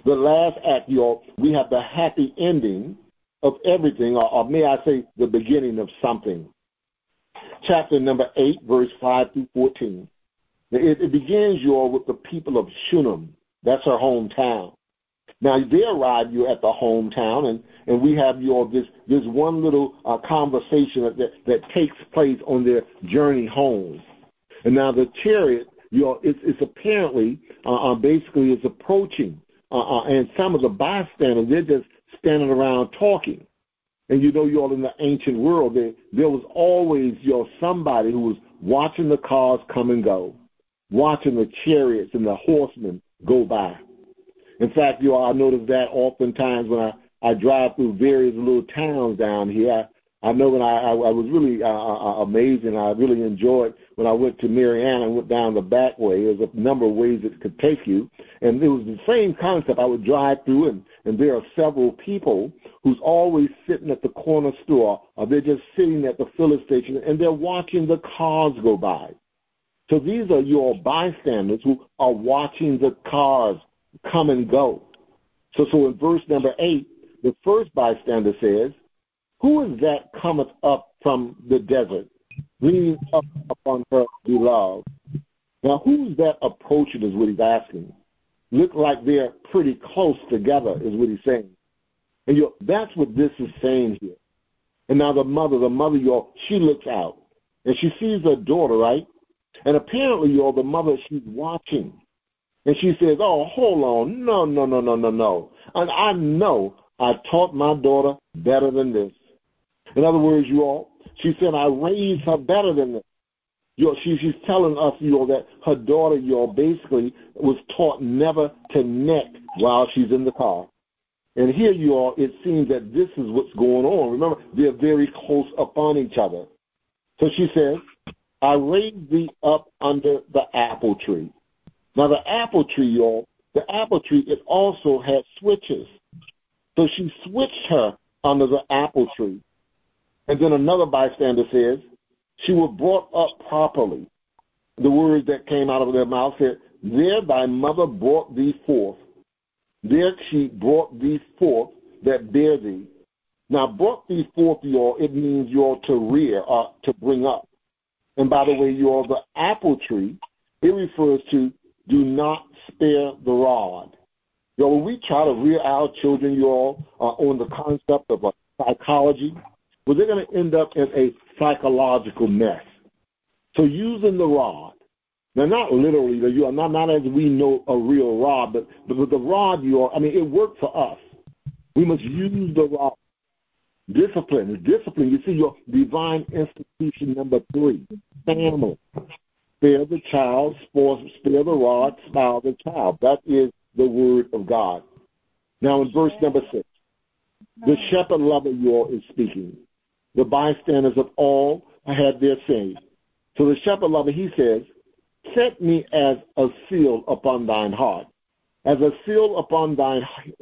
the last act, y'all, we have the happy ending of everything, or may I say the beginning of something. Chapter number 8, verse 5 through 14. It begins, y'all, with the people of Shunem. That's her hometown. Now, they arrive you at the hometown, and we have this one little conversation that takes place on their journey home. And now the chariot, it's apparently, basically, is approaching. And some of the bystanders, they're just standing around talking. And y'all, in the ancient world, there was always, somebody who was watching the cars come and go, watching the chariots and the horsemen go by. In fact, I noticed that oftentimes when I drive through various little towns down here. I know when I was really amazed, and I really enjoyed when I went to Marianna and went down the back way. There's a number of ways it could take you. And it was the same concept. I would drive through, and there are several people who's always sitting at the corner store, or they're just sitting at the filling station, and they're watching the cars go by. So these are your bystanders who are watching the cars come and go. So in verse number 8, the first bystander says, "Who is that cometh up from the desert, leaning up upon her beloved?" Now, who's that approaching is what he's asking. Look like they're pretty close together is what he's saying. And that's what this is saying here. And now the mother, she looks out, and she sees her daughter, right? And apparently, the mother, she's watching. And she says, "Oh, hold on. No. And I know I taught my daughter better than this." In other words, she said, "I raised her better than this." She's telling us, that her daughter, basically was taught never to neck while she's in the car. And here, it seems that this is what's going on. Remember, they're very close upon each other. So she says, "I raised thee up under the apple tree." Now, the apple tree, it also had switches. So she switched her under the apple tree. And then another bystander says, "She was brought up properly." The words that came out of their mouth said, "There thy mother brought thee forth. There she brought thee forth that bare thee." Now, brought thee forth, it means to rear or to bring up. And by the way, the apple tree, it refers to do not spare the rod. When we try to rear our children, on the concept of psychology, well, they're going to end up in a psychological mess. So using the rod, now not literally, not as we know a real rod, but with the rod, it worked for us. We must use the rod. Discipline. You see, your divine institution number 3, family. Spare the child, spare the rod, spoil the child. That is the word of God. Now in verse number 6, the shepherd lover is speaking. The bystanders of all had their say. So the shepherd lover, he says, "Set me as a seal upon thine heart, as a seal upon thine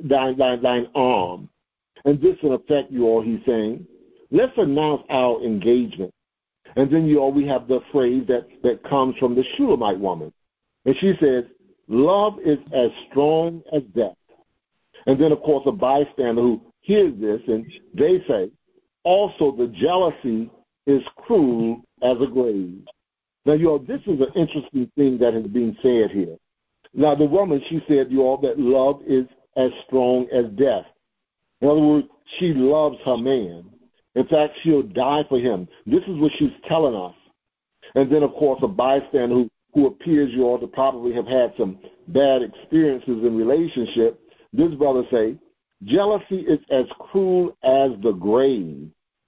arm." And this, in effect, he's saying, let's announce our engagement. And then, we have the phrase that comes from the Shulamite woman. And she says, "Love is as strong as death." And then, of course, a bystander who hears this, and they say, "Also the jealousy is cruel as a grave." Now, this is an interesting thing that is being said here. Now, the woman, she said, that love is as strong as death. In other words, she loves her man. In fact, she'll die for him. This is what she's telling us. And then, of course, a bystander who appears, to probably have had some bad experiences in relationship, this brother say, "Jealousy is as cruel as the grave."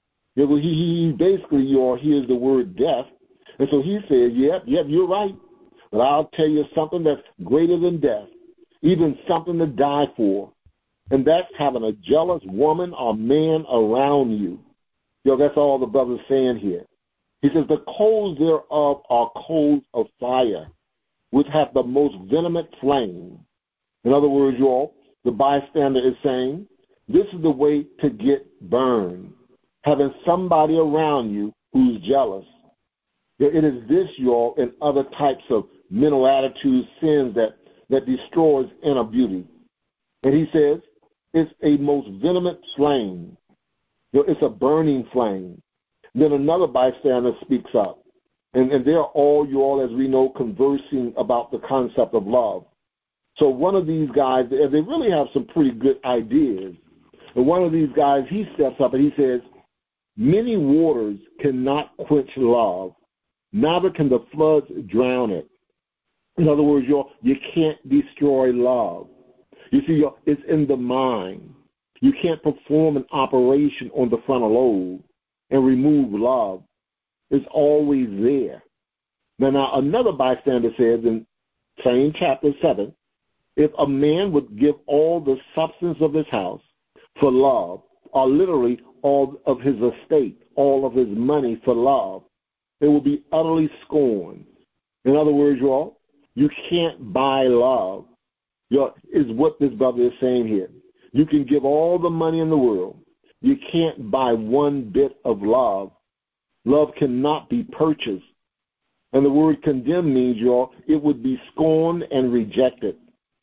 He basically, hears the word death. And so he says, yep, you're right. But I'll tell you something that's greater than death, even something to die for. And that's having a jealous woman or man around you. That's all the brother's saying here. He says, "The coals thereof are coals of fire, which have the most venomous flame." In other words, the bystander is saying, this is the way to get burned, having somebody around you who's jealous. It is this, and other types of mental attitudes, sins that destroys inner beauty. And he says, it's a most venomous flame. It's a burning flame. Then another bystander speaks up. And they're all, you all, as we know, conversing about the concept of love. So one of these guys, they really have some pretty good ideas. And one of these guys, he steps up and he says, many waters cannot quench love, neither can the floods drown it. In other words, you can't destroy love. You see, it's in the mind. You can't perform an operation on the frontal lobe and remove love. It's always there. Now another bystander says in same chapter 7, if a man would give all the substance of his house for love, or literally all of his estate, all of his money for love, it will be utterly scorned. In other words, y'all, you can't buy love. Is what this brother is saying here. You can give all the money in the world. You can't buy one bit of love. Love cannot be purchased. And the word condemn means, y'all, it would be scorned and rejected.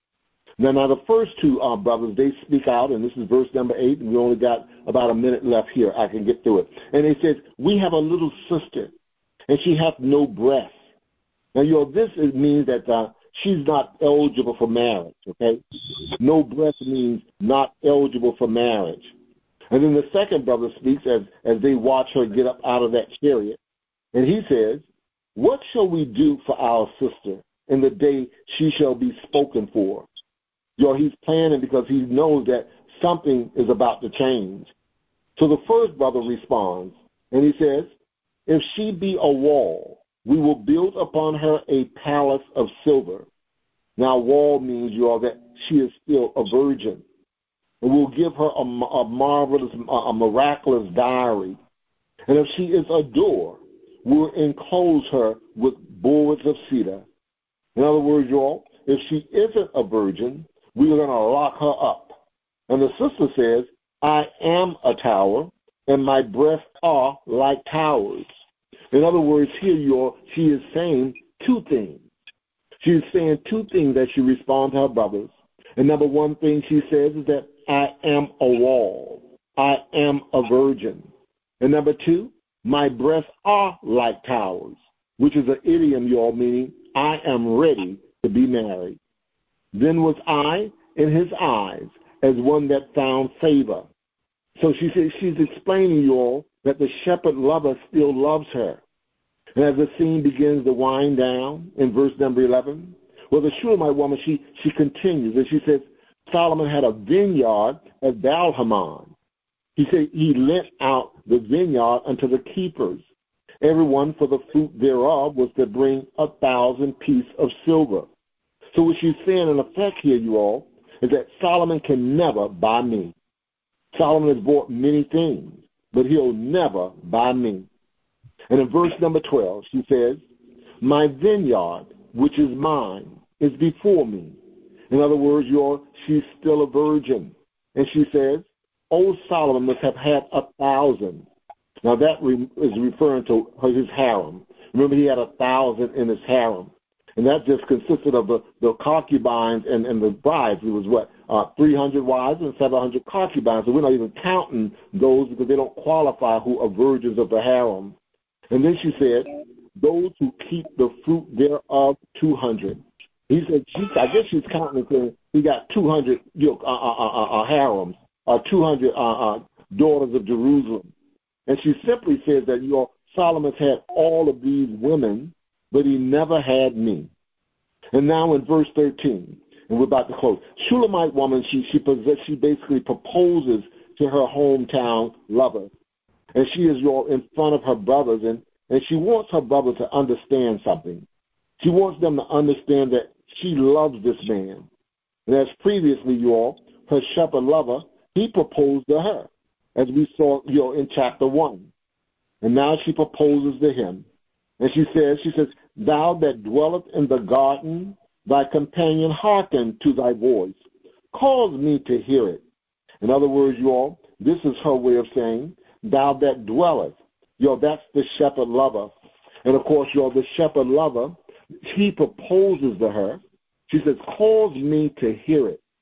Now the first two brothers, they speak out, and this is verse number 8, and we only got about a minute left here. I can get through it. And it says, we have a little sister, and she hath no breast. Now, this means that she's not eligible for marriage, okay? No breast means not eligible for marriage. And then the second brother speaks as they watch her get up out of that chariot. And he says, what shall we do for our sister in the day she shall be spoken for? He's planning because he knows that something is about to change. So the first brother responds, and he says, if she be a wall, we will build upon her a palace of silver. Now, wall means, that she is still a virgin. And we'll give her a marvelous, a miraculous dowry. And if she is a door, we'll enclose her with boards of cedar. In other words, if she isn't a virgin, we're going to lock her up. And the sister says, I am a tower, and my breasts are like towers. In other words, here, she is saying two things. She is saying two things as she responds to her brothers. And number one thing she says is that I am a wall. I am a virgin. And number two, my breasts are like towers, which is an idiom, meaning I am ready to be married. Then was I in his eyes as one that found favor. So she says she's explaining, that the shepherd lover still loves her. And as the scene begins to wind down in verse number 11, the Shulamite woman, she continues, and she says, Solomon had a vineyard at Baal-Hamon. He said he lent out the vineyard unto the keepers. Everyone for the fruit thereof was to bring 1,000 pieces of silver. So what she's saying in effect here, is that Solomon can never buy me. Solomon has bought many things, but he'll never buy me. And in verse number 12, she says, my vineyard, which is mine, is before me. In other words, she's still a virgin. And she says, old Solomon must have had 1,000. Now that is referring to his harem. Remember, he had 1,000 in his harem. And that just consisted of the concubines and the brides. It was 300 wives and 700 concubines. So we're not even counting those because they don't qualify who are virgins of the harem. And then she said, those who keep the fruit thereof, 200. He said, I guess she's counting because he got 200 harems, 200 daughters of Jerusalem. And she simply says that, Solomon's had all of these women, but he never had me. And now in verse 13, and we're about to close. Shulamite woman, she basically proposes to her hometown lover. And she is in front of her brothers, and she wants her brothers to understand something. She wants them to understand that she loves this man. And as previously, her shepherd lover, he proposed to her, as we saw, in chapter 1. And now she proposes to him. And she says, thou that dwellest in the garden, thy companion hearken to thy voice. Cause me to hear it. In other words, this is her way of saying, thou that dwellest. That's the shepherd lover. And of course, the shepherd lover, he proposes to her. She says, cause me to hear it.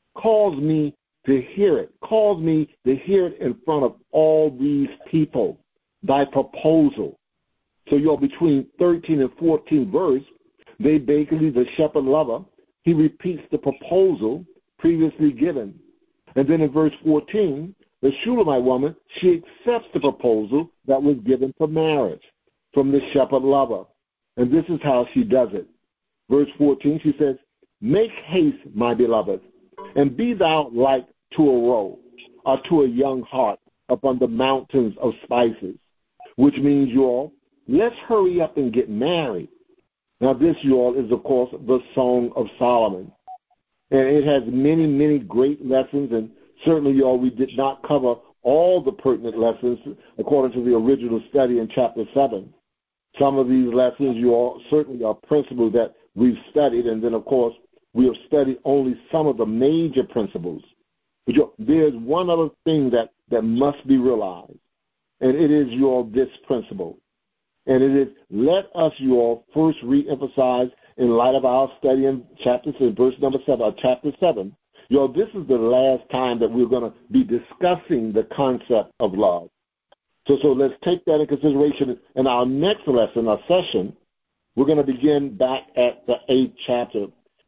cause me to hear it. Cause me to hear it in front of all these people, thy proposal. So you're between 13 and 14 verse, they basically, the shepherd lover, he repeats the proposal previously given. And then in verse 14, the Shulamite woman, she accepts the proposal that was given for marriage from the shepherd lover. And this is how she does it. Verse 14, she says, make haste, my beloved, and be thou like to a roe or to a young hart upon the mountains of spices, which means, you all, let's hurry up and get married. Now this, you all, is, of course, the Song of Solomon. And it has many, many great lessons, and certainly, you all, we did not cover all the pertinent lessons according to the original study in chapter 7. Some of these lessons, you all, certainly are principles that we've studied, and then, of course, we have studied only some of the major principles. But there's one other thing that must be realized, and it is, you all, this principle. And it is, let us, you all, first re-emphasize in light of our study in verse number 7, chapter 7. You all, this is the last time that we're going to be discussing the concept of love. So let's take that in consideration. In our next lesson, our session, we're going to begin back at the 8th chapter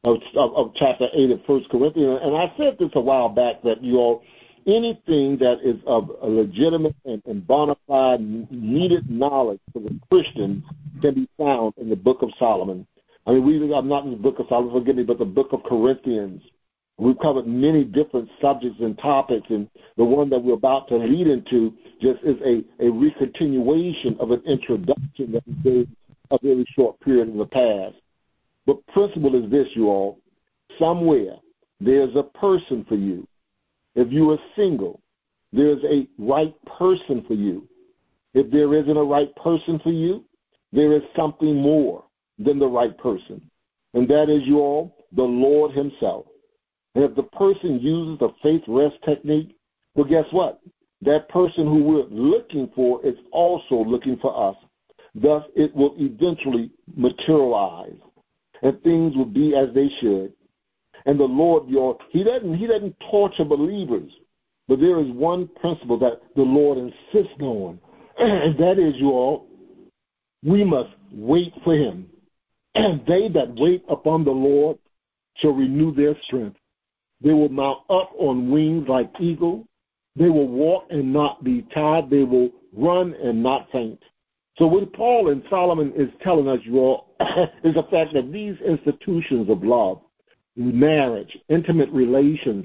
of chapter 8 of 1 Corinthians. And I said this a while back that, you all, anything that is of a legitimate and bona fide needed knowledge for the Christian can be found in the book of Solomon. I mean, I'm not in the book of Solomon, forgive me, but the book of Corinthians. We've covered many different subjects and topics, and the one that we're about to lead into just is a recontinuation of an introduction that we gave a very short period in the past. But principle is this, you all. Somewhere there's a person for you. If you are single, there's a right person for you. If there isn't a right person for you, there is something more than the right person. And that is, you all, the Lord himself. And if the person uses the faith rest technique, well, guess what? That person who we're looking for is also looking for us. Thus, it will eventually materialize, and things will be as they should. And the Lord, he doesn't torture believers, but there is one principle that the Lord insists on, and that is, you all, we must wait for him. And they that wait upon the Lord shall renew their strength. They will mount up on wings like eagle. They will walk and not be tired. They will run and not faint. So what Paul and Solomon is telling us, you all, is the fact that these institutions of love, marriage, intimate relations,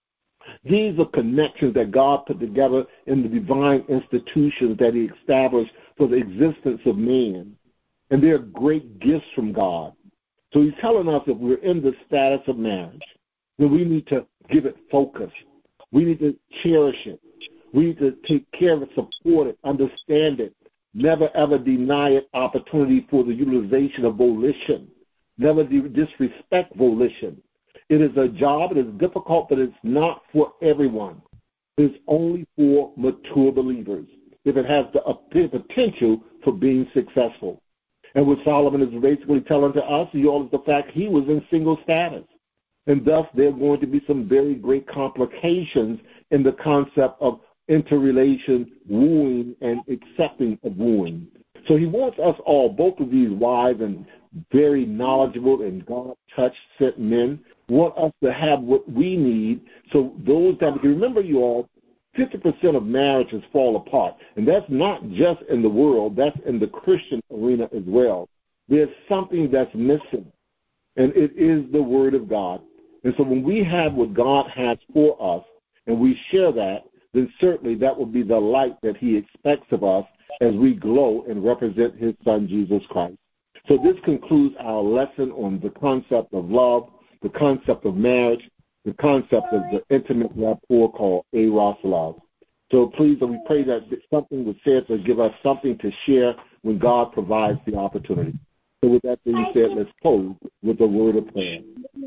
these are connections that God put together in the divine institutions that he established for the existence of man. And they're great gifts from God. So he's telling us if we're in the status of marriage, then we need to give it focus. We need to cherish it. We need to take care of it, support it, understand it. Never, ever deny it opportunity for the utilization of volition. Never disrespect volition. It is a job. It is difficult, but it's not for everyone. It's only for mature believers if it has the potential for being successful. And what Solomon is basically telling to us, you all, is the fact he was in single status. And thus, there are going to be some very great complications in the concept of interrelation, wooing, and accepting of wooing. So he wants us all, both of these wise and very knowledgeable and God-touched sent men, want us to have what we need. So those that, remember, you all, 50% of marriages fall apart. And that's not just in the world, that's in the Christian arena as well. There's something that's missing, and it is the Word of God. And so when we have what God has for us and we share that, then certainly that will be the light that he expects of us as we glow and represent his Son, Jesus Christ. So this concludes our lesson on the concept of love, the concept of marriage, the concept of the intimate rapport called eros love. So please, we pray that something was said to give us something to share when God provides the opportunity. So with that being said, let's close with a word of prayer.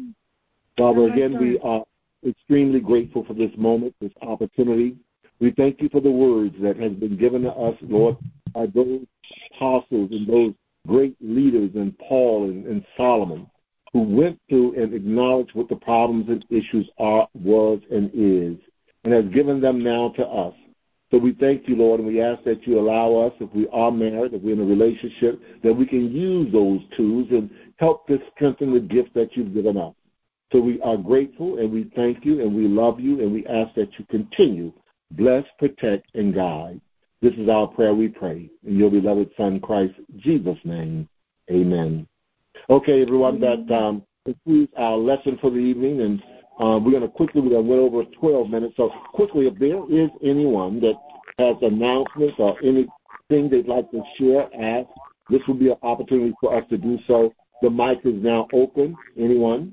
Father, again, we are extremely grateful for this moment, this opportunity. We thank you for the words that has been given to us, Lord, by those apostles and those great leaders in Paul and Solomon, who went through and acknowledged what the problems and issues are, was, and is, and has given them now to us. So we thank you, Lord, and we ask that you allow us, if we are married, if we're in a relationship, that we can use those tools and help to strengthen the gift that you've given us. So we are grateful, and we thank you, and we love you, and we ask that you continue, bless, protect, and guide. This is our prayer, we pray. In your beloved Son, Christ Jesus' name, amen. Okay, everyone, that concludes our lesson for the evening, and we're going to went over 12 minutes. So quickly, if there is anyone that has announcements or anything they'd like to share, ask, this will be an opportunity for us to do so. The mic is now open. Anyone?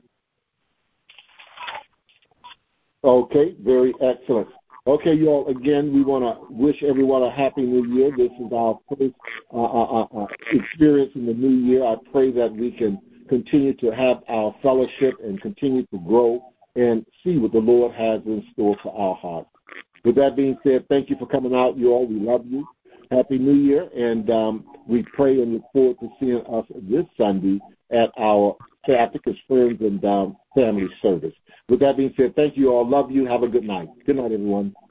Okay, very excellent. Okay, you all, again, we want to wish everyone a happy new year. This is our first experience in the new year. I pray that we can continue to have our fellowship and continue to grow and see what the Lord has in store for our hearts. With that being said, thank you for coming out, you all. We love you. Happy New Year, and we pray and look forward to seeing us this Sunday at our Catholic Friends and Family service. With that being said, thank you all. Love you. Have a good night. Good night, everyone.